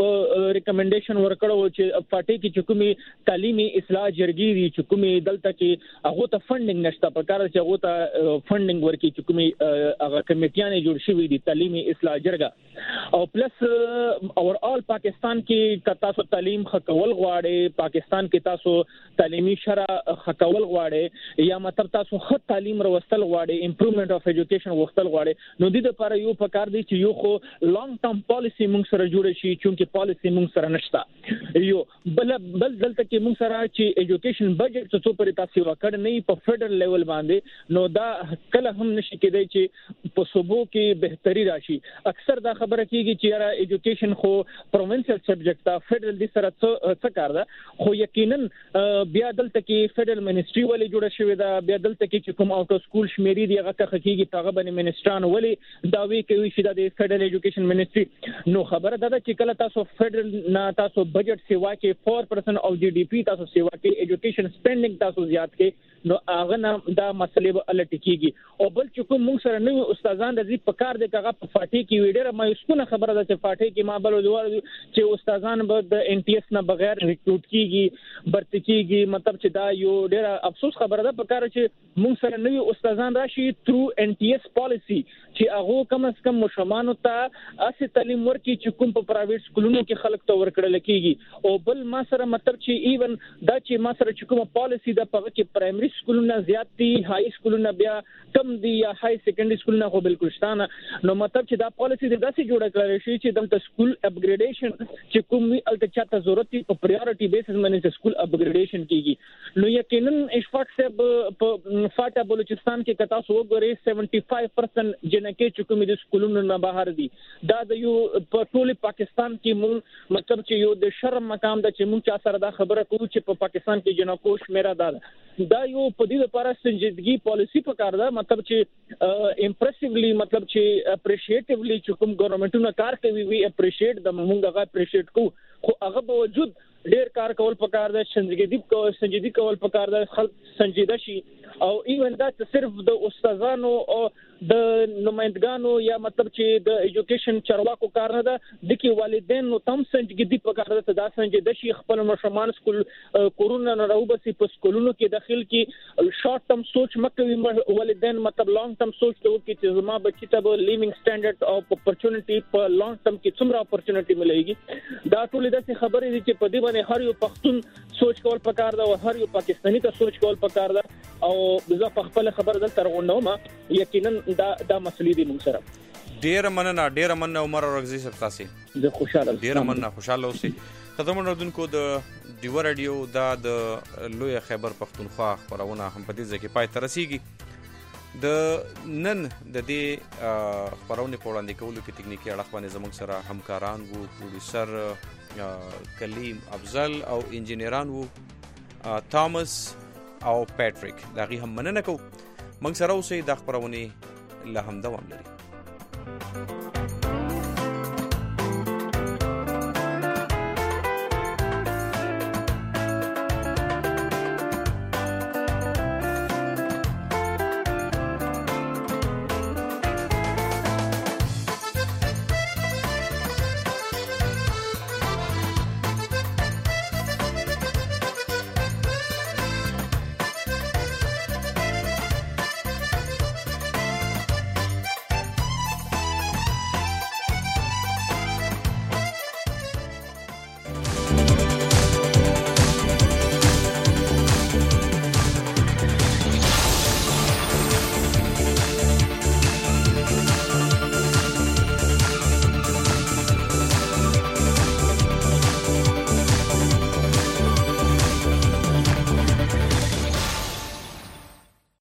یو ریکمنډیشن ورکړو چې فاټي کې چې کومي تعلیمي اصلاح جرګې دي چې کومي دلته کې هغه ته فندینګ نشته، په کار چې هغه ته فندینګ ورکړي چې کومي هغه کمیټیانې جوړ شوې دي تعلیمي اصلاح جرګه. او پلس اوورال پاکستان کې تاسو تعلیم خکول غواړي، پاکستان کې تاسو تعلیمي شرح خکول غواړي یا مطلب تاسو خط تعلیم روستل غواړي، امپروومنت اف ایجوکیشن وختل غواړي، نو د دې لپاره یو پکار دی چې یو خو لانګ ټرم پالیسی موږ سره جوړ شي، چې پالیسی موږ سره نشته. یو بل دلته کې موږ سره چې ایجوکیشن بجټ څه پر تاسو وکړ نه په فدرل لیول باندې، نو دا کله هم نشي کېدای چې په صوبو کې بهتري راشي. اکثر دا خبره کیږي چې یاره ایجوکیشن خو پروینشل سبجیکټ دا فدرل دي سره څه کار ده، خو یقینا بیا دلته کې فدرل منیسټري ولې جوړه شوې ده، بیا دلته کې چې کوم اوټو سکول شمیرې دي هغه ته کېږي هغه باندې منیسټران ولې داوی کوي چې د فدرل ایجوکیشن منیسټري. نو خبره ده چې کله تاسو فدرل نه تاسو بجټ سیوا کې 4% او جی ډی پی تاسو سیوا کې ایجوکیشن سپینډینګ تاسو زیات کې، نو هغه نه دا مسلې به الټ کیږي. او بل چې کوم موږ سره نو استادان د دې په کار د کاغه په فاټي کې ویډیو مایوسونه خبره ده چې فاټي کې ما بل ودوار چې استادان به د ان ټي اس نه بغیر ریکروټ کیږي برتی کیږي، مطلب چې دا یو ډېر افسوس خبره ده. په کار چې موږ سره نو استادان راشي تھرو ان ټي اس پالیسی چې هغه کم از کم مشمانو ته اسې تعلیم ورکړي چې کوم په پرایویټ سکولونو کې خلک ته ورکړل کیږي. او بل ما سره مطلب چې ایون دا چې ما سره چې کوم پالیسی ده په کې پرایمري سکولونه زیات دي، های سکولونه بیا کم دي یا های سیکنډري سکولونه خو بالکل شته نه. نو مطلب چې دا پالیسی د داسې جوړه کړل شي چې دلته سکول اپګریډیشن چې کوم الته چاته ضرورت په پریورټي بیسس باندې سکول اپګریډیشن کیږي. نو یقینا اشفاق صاحب په فاټا بلوچستان کې کتا سو غوري 75% جنکه چې کوم د سکولونو نه بهر دي، دا د یو په ټول پاکستان کې مون مطلب چې یو د شرم مقام د چې مون چا سره دا خبره کوو چې په پاکستان کې جنکو شمیره دا یو په دې لپاره سنجیدګي پالیسی په کار ده، مطلب چې امپریسیولی مطلب چې اپریشیټیولی چې کوم ګورنمنټونه کار کوي وی اپریشیټ د موږ هغه اپریشیټ کو، خو هغه په وجود ډیر کار کول پکار ده، سنجیدګي کول پکار ده، خلک سنجیده شي. او ایون دا صرف د استادانو او د نمائندګانو یا مطلب چې د ایجوکیشن چارواکو کار نه ده، د کې والدین نو تم سنجیدګي پکار ده، دا سنجیده شي خپل مشرمان سکول کورونا نه راوبسي په سکولونو کې داخل کې شارټ ټرم سوچ مکوي والدین، مطلب لانګ ټرم سوچ ته وکړي چې زما بچی ته به لیوینګ سټانډرډ او اپورچونټي په لانګ ټرم کې څومره اپورچونټي مليږي. دا ټول داسې خبرې دي چې په دې باندې هر یو پښتون سوچ کول پکار ده او هر یو پاکستاني ته سوچ کول پکار ده. او زه په خپل خبر دلته راغونډوم، یقینا دا مسلې دي موږ سره. ډیر مننه عمر اورکزی صاحب، تاسو زه خوشاله ډیر مننه خوشاله اوسئ. قدرمن اردوونکو د ډیو رادیو دا د لوی خیبر پختونخوا خبرونه هم په دې ځکه پای ته رسیږي. د نن د دې خبرونه په وړاندې کولو کې ټکنیکی اړخ باندې زموږ سره همکاران وو، پروډوسر کلیم افضل او انجینران وو تامس او پیټریک. دا غي هم مننه کوو. موږ سره اوسئ، د خبرونه لا هم دوام لري.